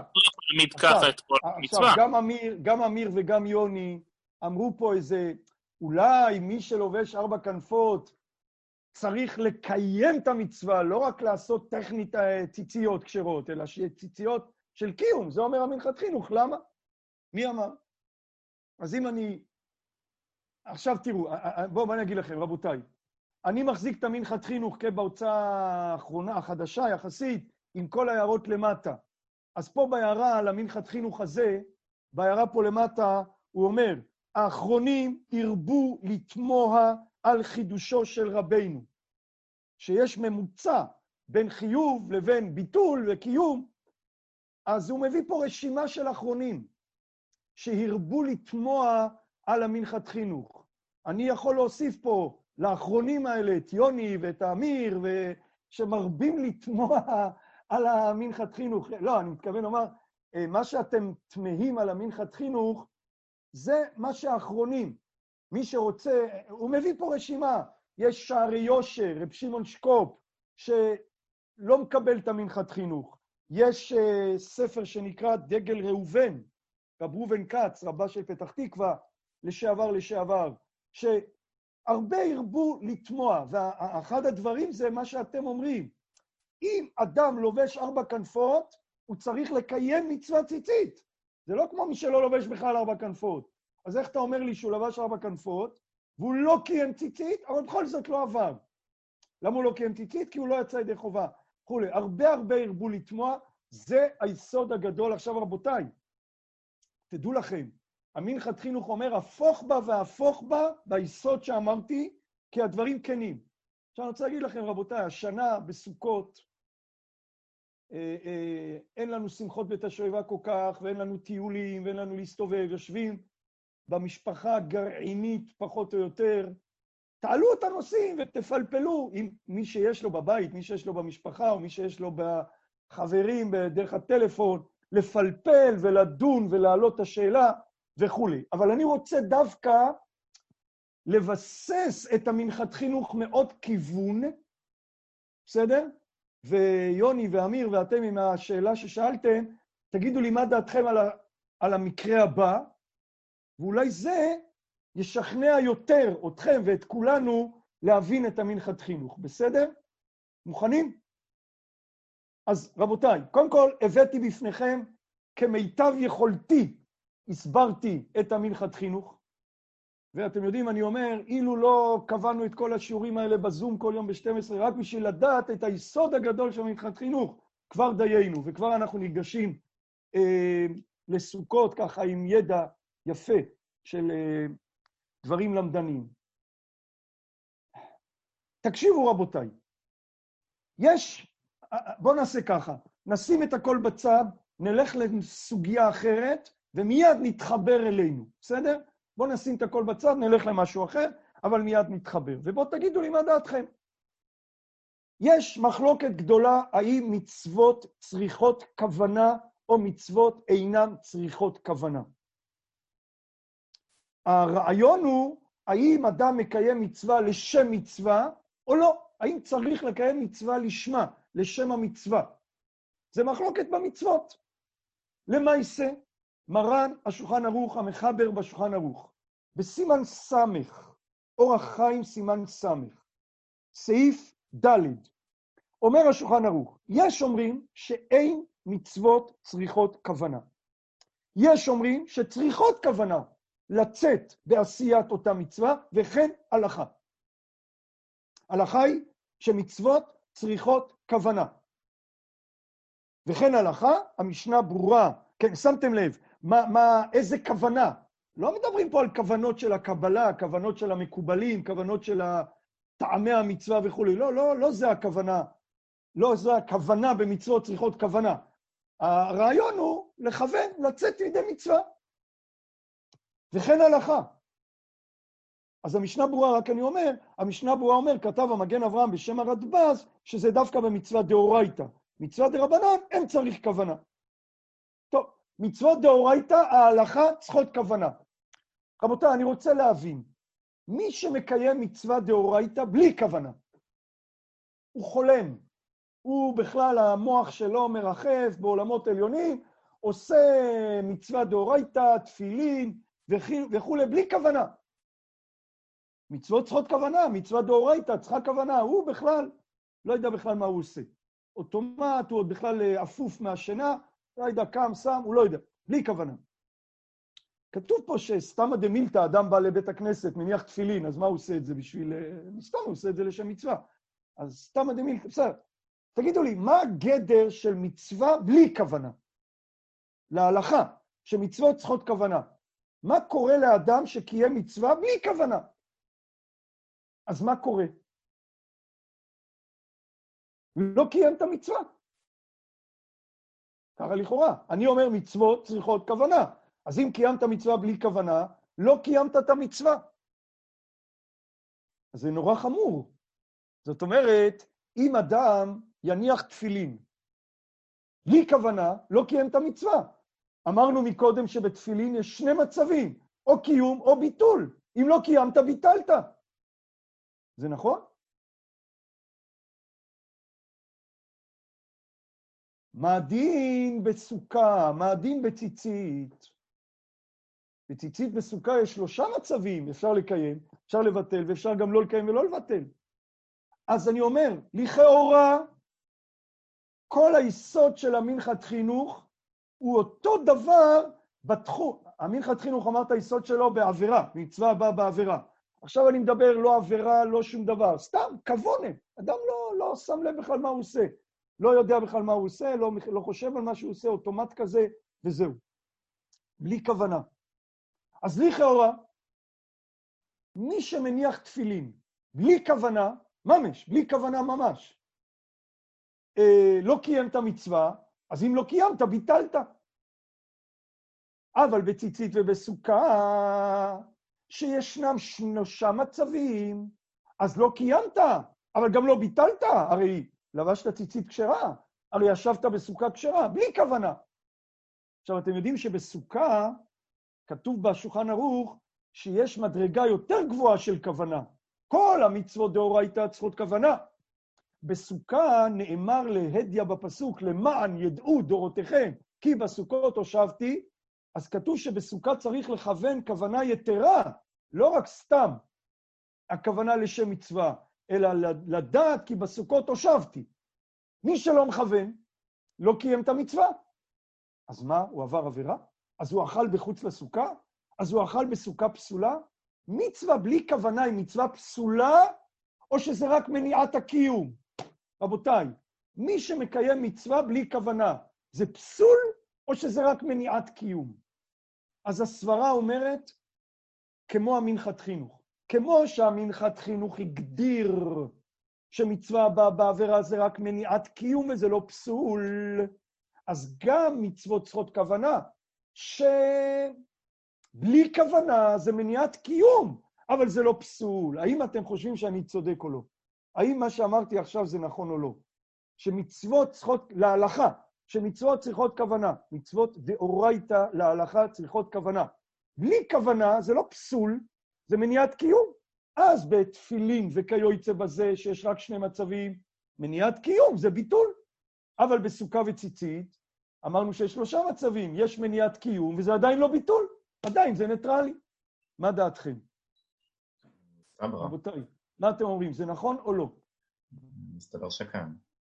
גם אמיר וגם יוני אמרו פה איזה, אולי מי שלובש 4 כנפות, צריך לקיים את המצווה, לא רק לעשות טכנית ציציות כשרות, אלא שיהיה ציציות של קיום. זה אומר המנחת חינוך. למה? מי אמר? אז אם אני... עכשיו תראו, בואו אני אגיד לכם, רבותיי. אני מחזיק את המנחת חינוך בהוצאה האחרונה, החדשה, יחסית, עם כל ההערות למטה. אז פה בהערה על המנחת חינוך הזה, בהערה פה למטה, הוא אומר, האחרונים הרבו לתמוה על חידושו של רבינו, שיש ממוצע בין חיוב לבין ביטול וקיום, אז הוא מביא פה רשימה של אחרונים, שהרבו לתמוה על המנחת חינוך. אני יכול להוסיף פה לאחרונים האלה את יוני ואת אמיר, שמרבים לתמוה על המנחת חינוך. לא, אני מתכוון לומר, מה שאתם תמהים על המנחת חינוך, זה מה שהאחרונים. מי שרוצה, הוא מביא פה רשימה, יש שערי יושר, רב שמעון שקופ, שלא מקבל את המנחת חינוך. יש ספר שנקרא דגל ראובן, רב ראובן כץ, רבה של פתח תקווה, לשעבר, שהרבה הרבו לתמוע, ואחד הדברים זה מה שאתם אומרים, אם אדם לובש 4 כנפות, הוא צריך לקיים מצווה ציצית. זה לא כמו מי שלא לובש בכלל 4 כנפות. אז איך אתה אומר לי שהוא לבש 4 כנפות, והוא לא קיים ציצית, אבל בכל זאת לא עבר. למה הוא לא קיים ציצית? כי הוא לא יצא ידי חובה. הרבה הרבו לתמוע, זה היסוד הגדול. עכשיו רבותיי, תדעו לכם, המנחת חינוך אומר, הפוך בה והפוך בה, ביסוד שאמרתי, כי הדברים כנים. עכשיו אני רוצה להגיד לכם רבותיי, השנה בסוכות, אין לנו שמחות בית השואבה כל כך, ואין לנו טיולים, ואין לנו להסתובב, יושבים במשפחה גרעינית פחות או יותר, תעלו את הנושאים ותפלפלו עם מי שיש לו בבית, מי שיש לו במשפחה, או מי שיש לו בחברים בדרך הטלפון, לפלפל ולדון ולהעלות את השאלה וכו'. אבל אני רוצה דווקא לבסס את המנחת חינוך מאוד כיוון, בסדר? ויוני ואמיר ואתם עם השאלה ששאלתם, תגידו לי מה דעתכם על המקרה הבא, ואולי זה ישכנע יותר אתכם ואת כולנו להבין את המנחת חינוך, בסדר? מוכנים? אז רבותיי, קודם כל הבאתי בפניכם כמיטב יכולתי, הסברתי את המנחת חינוך, ואתם יודעים, אני אומר, אילו לא קבענו את כל השיעורים האלה בזום כל יום ב-12, רק בשביל לדעת את היסוד הגדול של המנחת חינוך, כבר דיינו, וכבר אנחנו ניגשים לסוכות ככה עם ידע יפה של דברים למדניים. תקשיבו רבותיי, בואו נעשה ככה, נשים את הכל בצד, נלך לסוגיה אחרת, ומיד נתחבר אלינו, בסדר? בואו נשים את הכל בצד, נלך למשהו אחר, אבל מיד נתחבר. ובואו תגידו לי מה דעתכם. יש מחלוקת גדולה, האם מצוות צריכות כוונה, או מצוות אינן צריכות כוונה. הרעיון הוא, האם אדם מקיים מצווה לשם מצווה, או לא. האם צריך לקיים מצווה לשמה, לשם המצווה. זה מחלוקת במצוות. למעשה, מרן השולחן ערוך, המחבר בשולחן ערוך, בסימן סמך, אורח חיים סימן סמך, סעיף ד', אומר השולחן ערוך, יש אומרים שאין מצוות צריכות כוונה. יש אומרים שצריכות כוונה לצאת בעשיית אותה מצווה, וכן הלכה. הלכה היא שמצוות צריכות כוונה. וכן הלכה, המשנה ברורה, כן, שמתם לב, איזה כוונה? לא מדברים פה על כוונות של הקבלה, כוונות של המקובלים, כוונות של טעמי המצווה וכו'. לא זה הכוונה. לא זה הכוונה במצוות צריכות כוונה. הרעיון הוא לכוון, לצאת לידי מצווה. וכן הלכה. אז המשנה ברורה, רק אני אומר, המשנה ברורה אומר, כתב המגן אברהם בשם הרדב"ז, שזה דווקא במצווה דאורייתא. מצווה דרבנן, אין צריך כוונה. טוב, מצוות דאורייתא, ההלכה צריכות כוונה. רבותיי, אני רוצה להבין, מי שמקיים מצווה דאורייתא בלי כוונה, הוא חולם, הוא בכלל המוח שלו מרחב בעולמות עליונים, עושה מצווה דאורייתא, תפילין וכו' בלי כוונה. מצוות צריכות כוונה, מצווה דאורייתא צריכה כוונה, הוא בכלל לא יודע בכלל מה הוא עושה. אוטומט, הוא עוד בכלל אפוף מהשינה, לא יודע, קם, שם, הוא לא יודע, בלי כוונה. כתוב פה שסתמא דמילתא, אדם בא לבית הכנסת, מניח תפילין, אז מה הוא עושה את זה בשביל... סתם הוא עושה את זה לשם מצווה. אז סתמא דמילתא, בסדר. תגידו לי, מה הגדר של מצווה בלי כוונה? להלכה, שמצוות צריכות כוונה. מה קורה לאדם שקיים מצווה בלי כוונה? אז מה קורה? לא קיים את המצווה. ככה לכאורה. אני אומר מצוות צריכות כוונה. אז אם קיימת מצווה בלי כוונה, לא קיימת את המצווה. אז זה נורא חמור. זאת אומרת, אם אדם יניח תפילין, בלי כוונה, לא קיים את המצווה. אמרנו מקודם שבתפילין יש שני מצבים, או קיום או ביטול. אם לא קיימת, ביטלת. זה נכון? מה הדין בסוכה? מה הדין בציצית? בציצית בסוכה יש 3 מצבים, אפשר לקיים, אפשר לבטל, ואפשר גם לא לקיים ולא לבטל. אז אני אומר, לכאורה, כל היסוד של המנחת חינוך הוא אותו דבר בתחום. המנחת חינוך אמר את היסוד שלו בעבירה, מצווה הבאה בעבירה. עכשיו אני מדבר לא עבירה, לא שום דבר, סתם, כוונה. אדם לא שם לב בכלל מה הוא עושה. לא יודע בכלל מה הוא עושה, לא חושב על מה שהוא עושה, אוטומט כזה, וזהו. בלי כוונה. אז לכאורה, מי שמניח תפילין, בלי כוונה, ממש, בלי כוונה ממש, לא קיימת מצווה, אז אם לא קיימת, ביטלת. אבל בציצית ובסוכה, שישנם 3 מצבים, אז לא קיימת, אבל גם לא ביטלת, הרי לבשת ציצית כשרה, הרי ישבת בסוכה כשרה, בלי כוונה. עכשיו, אתם יודעים שבסוכה, כתוב בשולחן ערוך, שיש מדרגה יותר גבוהה של כוונה. כל המצוות דאורייתא צריכות כוונה. בסוכה נאמר להדיא בפסוק, למען ידעו דורותיכם, כי בסוכות הושבתי, אז כתוב שבסוכה צריך לכוון כוונה יתרה, לא רק סתם הכוונה לשם מצווה, אלא לדעת כי בסוכות הושבתי. מי שלא מכוון, לא קיים את המצווה. אז מה, הוא עבר עבירה? אז הוא אכל בחוץ לסוכה? אז הוא אכל בסוכה פסולה? מצווה בלי כוונה היא מצווה פסולה, או שזה רק מניעת הקיום? רבותיי, מי שמקיים מצווה בלי כוונה, זה פסול, או שזה רק מניעת קיום? אז הסברה אומרת, כמו המנחת חינוך. כמו שהמנחת חינוך הגדיר שמצווה בעבירה זה רק מניעת קיום וזה לא פסול, אז גם מצוות צריכות כוונה, שבלי כוונה זה מניעת קיום, אבל זה לא פסול. האם אתם חושבים שאני צודק או לא? האם מה שאמרתי עכשיו זה נכון או לא? שמצוות צריכות להלכה, שמצוות צריכות כוונה, מצוות דאורייתא להלכה צריכות כוונה. בלי כוונה זה לא פסול, זה מניעת קיום. אז בתפילין וכיוצא בזה שיש רק 2 מצבים, מניעת קיום זה ביטול. אבל בסוכה וציצית אמרנו שיש 3 מצבים, יש מניעת קיום וזה עדיין לא ביטול, עדיין זה ניטרלי. מה דעתכם? רבותיי, מה אתם אומרים, זה נכון או לא? מסתבר שכאן.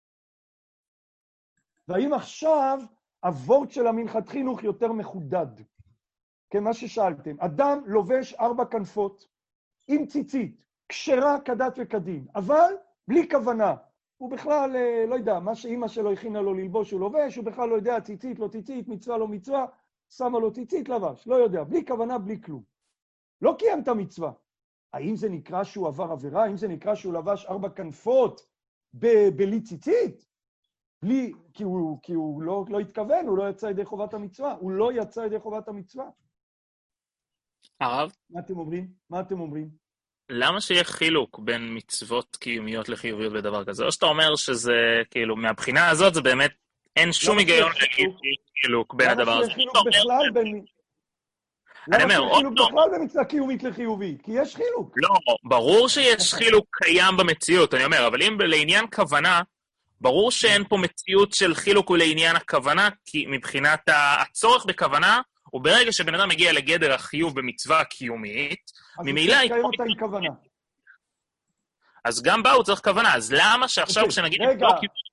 והאם עכשיו הוורט של המנחת חינוך יותר מחודד? כמה ששאלתם, אדם לובש 4 כנפות עם ציצית, כשרה כדת וכדין, אבל בלי כוונה. הוא בכלל, לא יודע, מה שאמא שלו הכינה לו ללבוש הוא לובש, הוא בכלל לא יודע, ציצית, לא ציצית, מצווה, לא מצווה, שמה לו ציצית, לבש, לא יודע, בלי כוונה, בלי כלום. לא קיים את המצווה. האם זה נקרא שהוא עבר עבירה? האם זה נקרא שהוא לבש 4 כנפות בלי ציצית? בלי, כי הוא לא התכוון, הוא לא יצא ידי חובת המצווה. הוא לא יצא ידי חובת המצווה. הרב? מה אתם אומרים? מה אתם אומרים? למה שיהיה חילוק בין מצוות קיומיות לחיוביות בדבר כזה? או שאתה אומר שזה, כאילו, מהבחינה הזאת זה באמת, אין שום היגיון להגיד חילוק בין הדבר הזה. למה שיהיה חילוק בכלל בין... למה שיהיה חילוק בכלל במצווה קיומית לחיובית? כי יש חילוק. לא, ברור שיש חילוק קיים במציאות, אני אומר, אבל אם לעניין כוונה, ברור שאין פה מציאות של חילוק ולעניין הכוונה, כי מבחינת הצורך בכוונה, וברגע שבן אדם מגיע לגדר החיוב במצווה הקיומית, ממילא... אז הוא צריך אותה עם כוונה. אז גם בה הוא צריך כוונה, אז למה שעכשיו כשנגיד... רגע,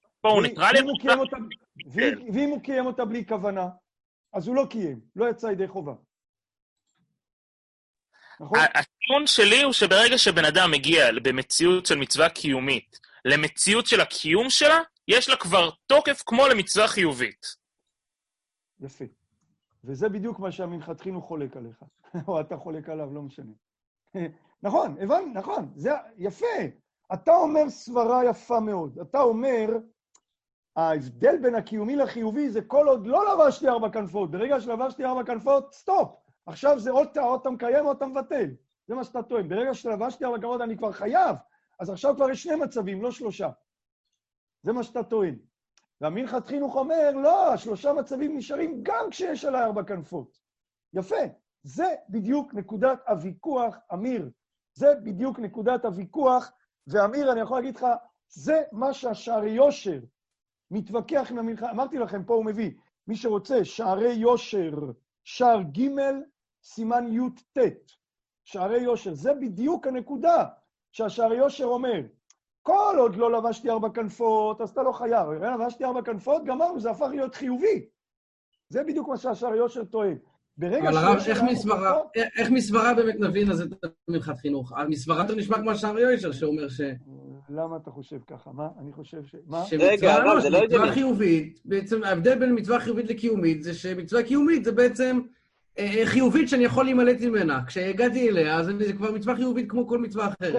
ואם הוא קיים אותה בלי כוונה, אז הוא לא קיים, לא יצא ידי חובה. נכון? הטיעון שלי הוא שברגע שבן אדם מגיע במציאות של מצווה קיומית, למציאות של הקיום שלה, יש לה כבר תוקף כמו למצווה חיובית. יפה. וזה בדיוק מה שהמנחת חינוך חולק עליך. או אתה חולק עליו, לא משנה. נכון, הבן, נכון, זה יפה. אתה אומר סברה יפה מאוד. אתה אומר, ההבדל בין הקיומי לחיובי זה כל עוד לא לבשתי 4 כנפות. ברגע שלבשתי 4 כנפות, סטופ. עכשיו זה או אתה מקיים או אתה מבטל. זה מה שאתה טוען. ברגע שלבשתי 4 כנפות אני כבר חייב. אז עכשיו כבר יש 2 מצבים, לא 3. זה מה שאתה טוען. והמנחת חינוך אומר, לא, 3 מצבים נשארים גם כשיש עליי 4 כנפות. יפה. זה בדיוק נקודת הוויכוח, אמיר. זה בדיוק נקודת הוויכוח, ואמיר, אני יכול להגיד לך, זה מה שהשערי יושר מתווכח עם המנחת. אמרתי לכם, פה הוא מביא, מי שרוצה, שערי יושר, שער ג' סימן י' ט', שערי יושר. זה בדיוק הנקודה שהשערי יושר אומר, כל עוד לא לבשתי 4 כנפות, אז אתה לא חייב. לבשתי 4 כנפות, גמרנו, זה הפך להיות חיובי. זה בדיוק מה שהשערי יושר טוען. אבל הרב, איך מסברה באמת נבין אז את המנחת חינוך? המסברה אתה נשמע כמו השערי יושר שאומר ש... למה אתה חושב ככה? מה? אני חושב ש... מה? רגע, הרב, זה לא יודע. מצווה חיובית, בעצם ההבדל בין מצווה חיובית לקיומית, זה שמצווה קיומית זה בעצם חיובית שאני יכול להימלט ממנה. כשהגעתי אליה, אז זה כבר מצווה חיובית כמו כל מצווה אחרת.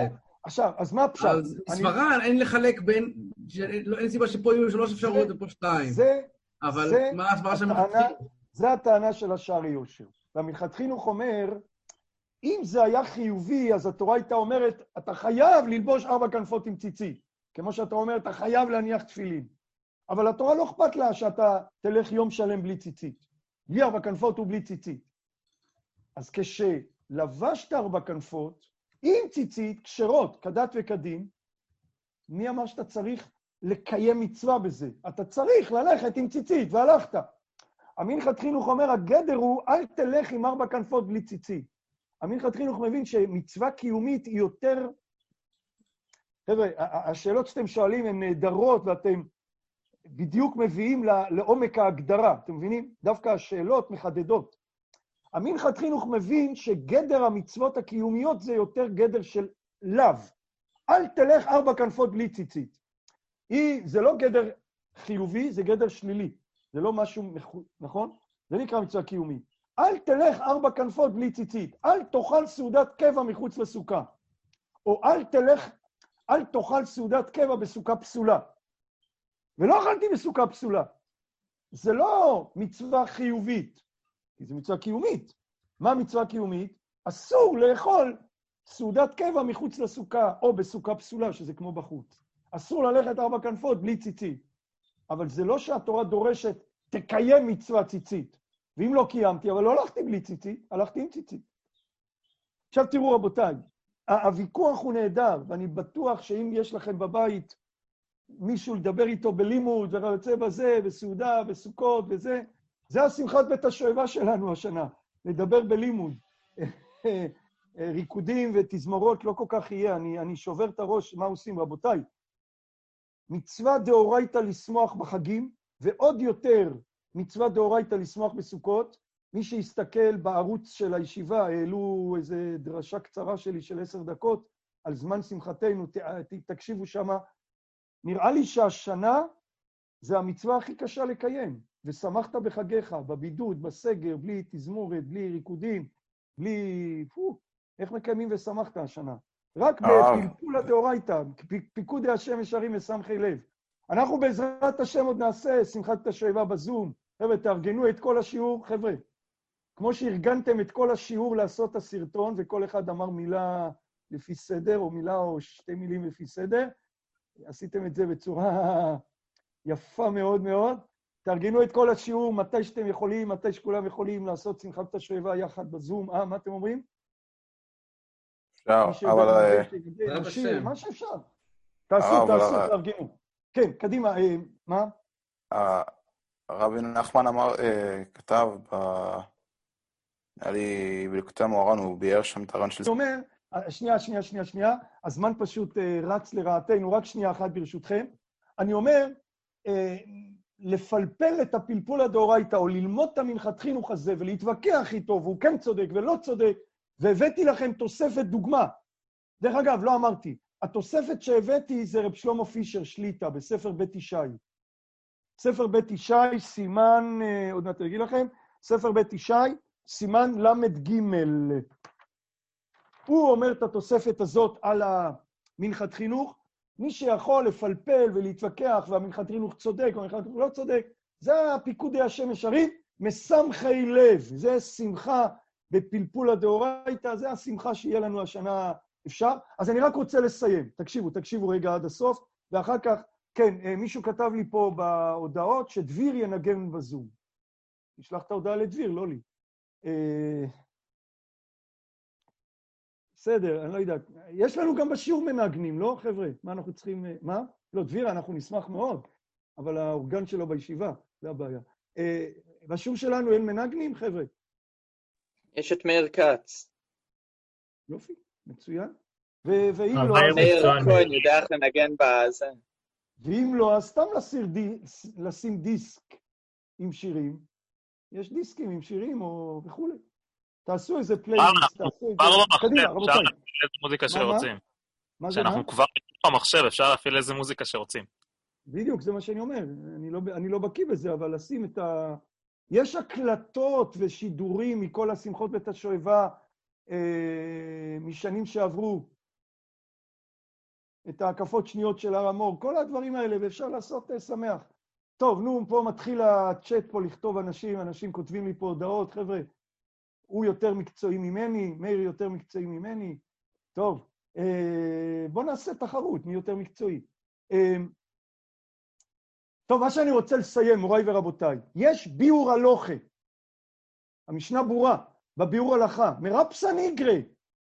עכשיו, אז מה הפשט? אז סברה אין לחלק בין, אין סיבה שפה יהיו 3 אפשרויות ופה 2. אבל מה הסברה של מנחת חינוך? זה הטענה של השערי יושר. והמנחת חינוך אומר, אם זה היה חיובי, אז התורה הייתה אומרת, אתה חייב ללבוש 4 כנפות עם ציצית. כמו שאתה אומר, אתה חייב להניח תפילין. אבל התורה לא אכפת לה שאתה תלך יום שלם בלי ציצית. בלי 4 כנפות ובלי ציצית. אז כשלבשת 4 כנפות, עם ציצית, כשרות, כדת וכדין, מי אמר שאתה צריך לקיים מצווה בזה? אתה צריך ללכת עם ציצית, והלכת. המנחת חינוך אומר, הגדר הוא, אל תלך עם 4 כנפות בלי ציצית. המנחת חינוך מבין שמצווה קיומית היא יותר... חבר'ה, השאלות שאתם שואלים הן נהדרות, ואתם בדיוק מביאים לעומק ההגדרה. אתם מבינים? דווקא השאלות מחדדות. המנחת חינוך מבין שגדר המצוות הקיומיות זה יותר גדר של לאו. אל תלך 4 כנפות בלי ציצית. זה לא גדר חיובי, זה גדר שלילי. זה לא משהו, נכון? זה נקרא מצווה קיומית. אל תלך 4 כנפות בלי ציצית. אל תאכל סעודת קבע מחוץ לסוכה. או אל תאכל סעודת קבע בסוכה פסולה. ולא אכלתי בסוכה פסולה. זה לא מצווה חיובית, כי זה מצווה קיומית. מה מצווה קיומית? אסור לאכול סעודת קבע מחוץ לסוכה, או בסוכה פסולה, שזה כמו בחוץ. אסור ללכת 4 כנפות בלי ציצית. אבל זה לא שהתורה דורשת, תקיים מצווה ציצית. ואם לא קיימתי, אבל לא הלכתי בלי ציצית, הלכתי עם ציצית. עכשיו תראו רבותיי, הוויכוח הוא נהדר, ואני בטוח שאם יש לכם בבית מישהו לדבר איתו בלימוד, ורצה בזה, בסעודה, בסוכות וזה, זה השמחת בית השואבה שלנו השנה, לדבר בלימוד. ריקודים ותזמורות לא כל כך יהיה, אני שובר את הראש, מה עושים רבותיי? מצווה דאורייתא לשמוח בחגים, ועוד יותר מצווה דאורייתא לשמוח בסוכות. מי שיסתכל בערוץ של הישיבה, העלו איזו דרשה קצרה שלי של 10 דקות, על זמן שמחתנו, תקשיבו שמה. נראה לי שהשנה זה המצווה הכי קשה לקיים, ושמחת בחגיך, בבידוד, בסגר, בלי תזמורת, בלי ריקודים, בלי... איך מקיימים ושמחת השנה? רק בפלפול הדאורייתא, פיקודי השם ישרים ושמחי לב. אנחנו בעזרת השם עוד נעשה שמחת השואבה בזום. חבר'ה, תארגנו את כל השיעור, חבר'ה. כמו שארגנתם את כל השיעור לעשות את הסרטון, וכל אחד אמר מילה לפי סדר, או מילה או 2 מילים לפי סדר, עשיתם את זה בצורה יפה מאוד מאוד. תארגנו את כל השיעור, מתי שאתם יכולים, מתי שכולם יכולים לעשות שמחת השואבה יחד בזום. מה אתם אומרים? אפשר, אבל... מה שאפשר. תעשו, תארגנו. כן, קדימה, מה? רבי נחמן אמר, כתב היה לי בליקוטי המוהר"ן, הוא ביאר שם את הר"ן של... אני אומר, שנייה, הזמן פשוט רץ לרעתנו, רק שנייה אחת ברשותכם. אני אומר, לפלפל את הפלפול הדאורייתא, או ללמוד את המנחת חינוך הזה, ולהתווכח איתו, והוא כן צודק ולא צודק, והבאתי לכם תוספת דוגמה. דרך אגב, לא אמרתי, התוספת שהבאתי זה רב שלמה פישר שליטה, בספר בית ישי. ספר בית ישי, סימן, עוד מעט אגיד לכם, ספר בית ישי, סימן למד ג'. הוא אומר את התוספת הזאת על המנחת חינוך, מי שיכול לפלפל ולהתווכח, והמנחת חינוך צודק, או המנחת חינוך לא צודק, זה הפיקודי השם ישרים, משמחי לב, זה שמחה בפלפול הדאורייתא, זה השמחה שיהיה לנו השנה אפשר. אז אני רק רוצה לסיים, תקשיבו רגע עד הסוף, ואחר כך, כן, מישהו כתב לי פה בהודעות שדביר ינגן בזום. נשלח את ההודעה לדביר, לא לי. בסדר, אני לא יודע. יש לנו גם בשיעור מנגנים, לא, חבר'ה? מה אנחנו צריכים... מה? לא, דביר, אנחנו נשמח מאוד, אבל האורגן שלו בישיבה, זה הבעיה. בשיעור שלנו אין מנגנים, חבר'ה? יש את מאיר כץ. יופי, מצוין. ואם לא... מאיר כהן יודע איך לנגן בזה. ואם לא, אז סתם לשים דיסק עם שירים. יש דיסקים עם שירים או וכו'. תעשו איזה פלייליסט, תעשו איזה... קדימה, רבותיי. אפשר להפעיל איזה מוזיקה שרוצים. שאנחנו כבר במחשב, אפשר להפעיל איזה מוזיקה שרוצים. בדיוק, זה מה שאני אומר. אני לא בקיא בזה, אבל לשים את ה... יש הקלטות ושידורים מכל השמחות בית השואבה משנים שעברו. את ההקפות שניות של הר המור, כל הדברים האלה, ואפשר לעשות שמח. טוב, נו, פה מתחיל הצ'אט פה לכתוב אנשים כותבים לי פה הודעות, חבר'ה, הוא יותר מקצועי ממני, מאיר יותר מקצועי ממני. טוב, בוא נעשה תחרות, מי יותר מקצועי. טוב, מה שאני רוצה לסיים, מוריי ורבותיי, יש ביאור הלוכה, המשנה ברורה, בביאור הלכה, מרפסא ניגרא.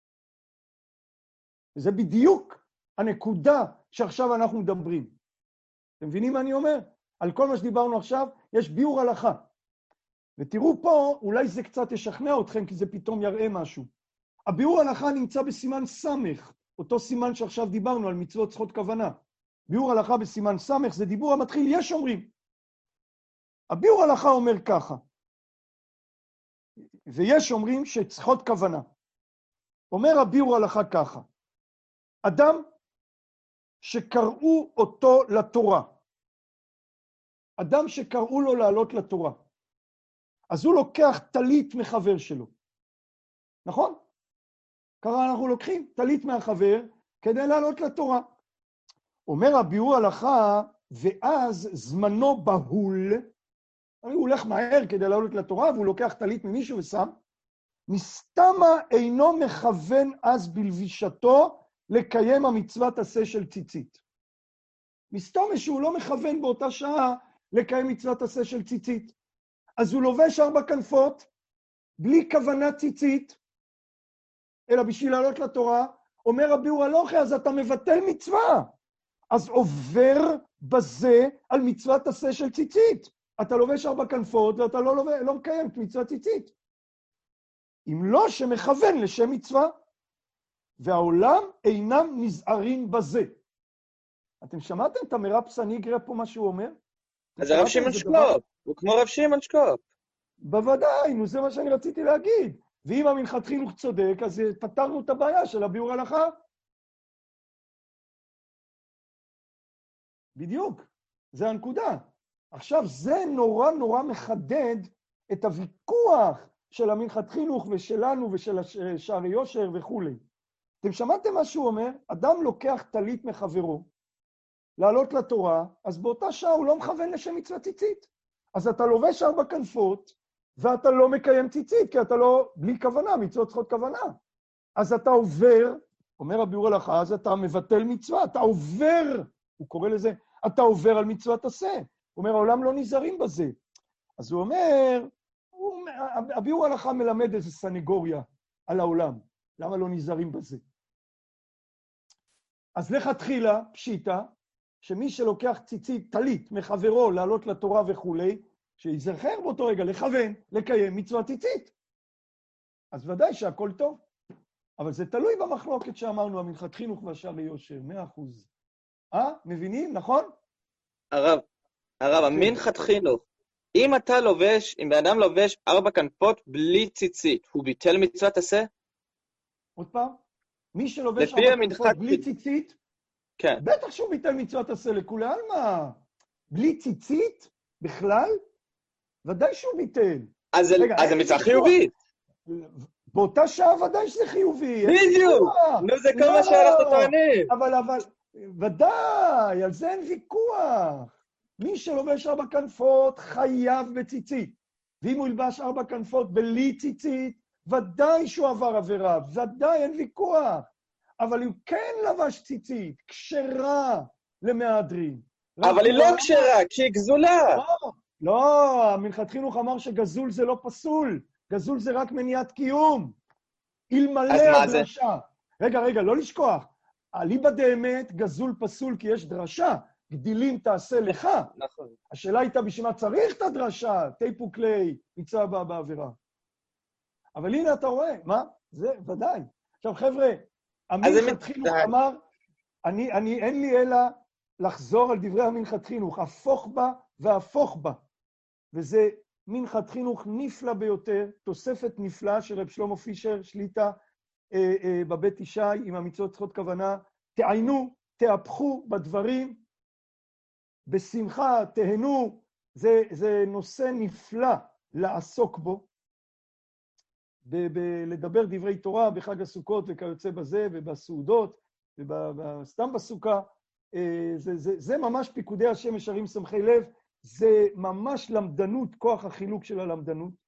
זה בדיוק הנקודה שעכשיו אנחנו מדברים. אתם מבינים מה אני אומר? על כל מה שדיברנו עכשיו, יש ביאור הלכה. ותראו פה, אולי זה קצת ישכנע אתכם, כי זה פתאום יראה משהו. הביאור הלכה נמצא בסימן סמך, אותו סימן שעכשיו דיברנו על מצוות צריכות כוונה. ביאור הלכה בסימן סמך זה דיבור המתחיל, יש אומרים. הביאור הלכה אומר ככה, ויש אומרים שצריכות כוונה. אומר הביאור הלכה ככה, אדם שקראו אותו לתורה, אדם שקראו לו לעלות לתורה, אז הוא לוקח טלית מחבר שלו. נכון? ככה אנחנו לוקחים טלית מהחבר כדי לעלות לתורה. אומר הביאור הלכה, ואז זמנו בהול, הוא הולך מהר כדי לעלות לתורה, והוא לוקח טלית ממישהו ושם, מסתמה אינו מכוון אז בלבישתו לקיים המצוות עשה של ציצית. מסתמה שהוא לא מכוון באותה שעה לקיים מצוות עשה של ציצית. אז הוא לובש 4 כנפות, בלי כוונה ציצית, אלא בשביל לעלות לתורה, אומר הביאור הלכה, אז אתה מבטל מצווה. אז עובר בזה על מצוות עשה של ציצית. אתה לובש 4 כנפות ואתה לא מקיים את מצוות ציצית. אם לא שמכוון לשם מצווה, והעולם אינם נזהרים בזה. אתם שמעתם את המרפסא ניגרא פה מה שהוא אומר? אז הרב שמעון שקופ, הוא כמו רב שמעון שקופ. בוודאי, נו זה מה שאני רציתי להגיד. ואם המנחת חינוך צודק, אז פתרנו את הבעיה של הביאור הלכה. בדיוק, זה הנקודה. עכשיו, זה נורא נורא מחדד את הוויכוח של המנחת חינוך ושלנו ושל שערי יושר וכו'. אתם שמעתם מה שהוא אומר? אדם לוקח טלית מחברו, לעלות לתורה, אז באותה שעה הוא לא מכוון לשם מצוות ציצית. אז אתה לובש 4 כנפות, ואתה לא מקיים ציצית, כי אתה לא, בלי כוונה, מצוות צריכות כוונה. אז אתה עובר, אומר הביאור הלכה, אז אתה מבטל מצווה, אתה עובר, הוא קורא לזה, אתה עובר על מצוות עשה. הוא אומר, העולם לא נזהרים בזה. אז הוא אומר, הביאור הלכה מלמד איזו סנגוריה על העולם. למה לא נזהרים בזה? אז לכתחילה, פשיטה, שמי שלוקח ציצית, טלית, מחברו, לעלות לתורה וכולי, שיזכר באותו רגע, לכוון, לקיים מצוות ציצית. אז ודאי שהכל טוב. אבל זה תלוי במחלוקת שאמרנו, המנחת חינוך והשערי יושר, 100%. מבינים? נכון? הרב, המנחת חינוך, אם אתה לובש, אם בן אדם לובש 4 כנפות בלי ציצית, הוא ביטל מצוות עשה? עוד פעם? מי שלובש 4 כנפות בלי ציצית, כן. בטח שהוא ביטל מצוות עשה לכולי עלמא. בלי ציצית בכלל, ודאי שהוא ביטל. אז זה מצווה חיובית. באותה שעה ודאי שזה חיובי. בדיוק. נו, זה כל מה שאנחנו טוענים. אבל, ודאי, על זה אין ויכוח. מי שלובש 4 כנפות חייב בציצית. ואם הוא ילבש 4 כנפות בלי ציצית, ודאי שהוא עבר עבירה, ודאי אין ויכוח. אבל הוא כן לבש ציצית, כשרה למהדרין. אבל היא לא כשרה, כי היא גזולה. לא, המנחת חינוך אמר שגזול זה לא פסול. גזול זה רק מניעת קיום. אלמלא הדרשה. רגע, לא לשכוח. אליבא דאמת גזול פסול כי יש דרשה. גדילים תעשה לך. נכון. השאלה הייתה בשביל מה צריך את הדרשה, תיפו כלי, יצא בעבירה. אבל הנה אתה רואה, מה? זה ודאי. עכשיו חבר'ה, המנחת חינוך אמר, אין לי אלא לחזור על דברי המנחת חינוך, הפוך בה והפוך בה. וזה מנחת חינוך נפלא ביותר, תוספת נפלאה של רב שלמה פישר, שליטה בבית ישי עם המצוות צריכות כוונה, תעיינו, תהפכו בדברים, בשמחה, תהנו, זה נושא נפלא לעסוק בו, לדבר דברי תורה בחג הסוכות וכיוצא בזה ובסעודות, סתם בסוכה, זה ממש פיקודי השם ישרים שמחי לב, זה ממש למדנות, כוח החילוק של הלמדנות.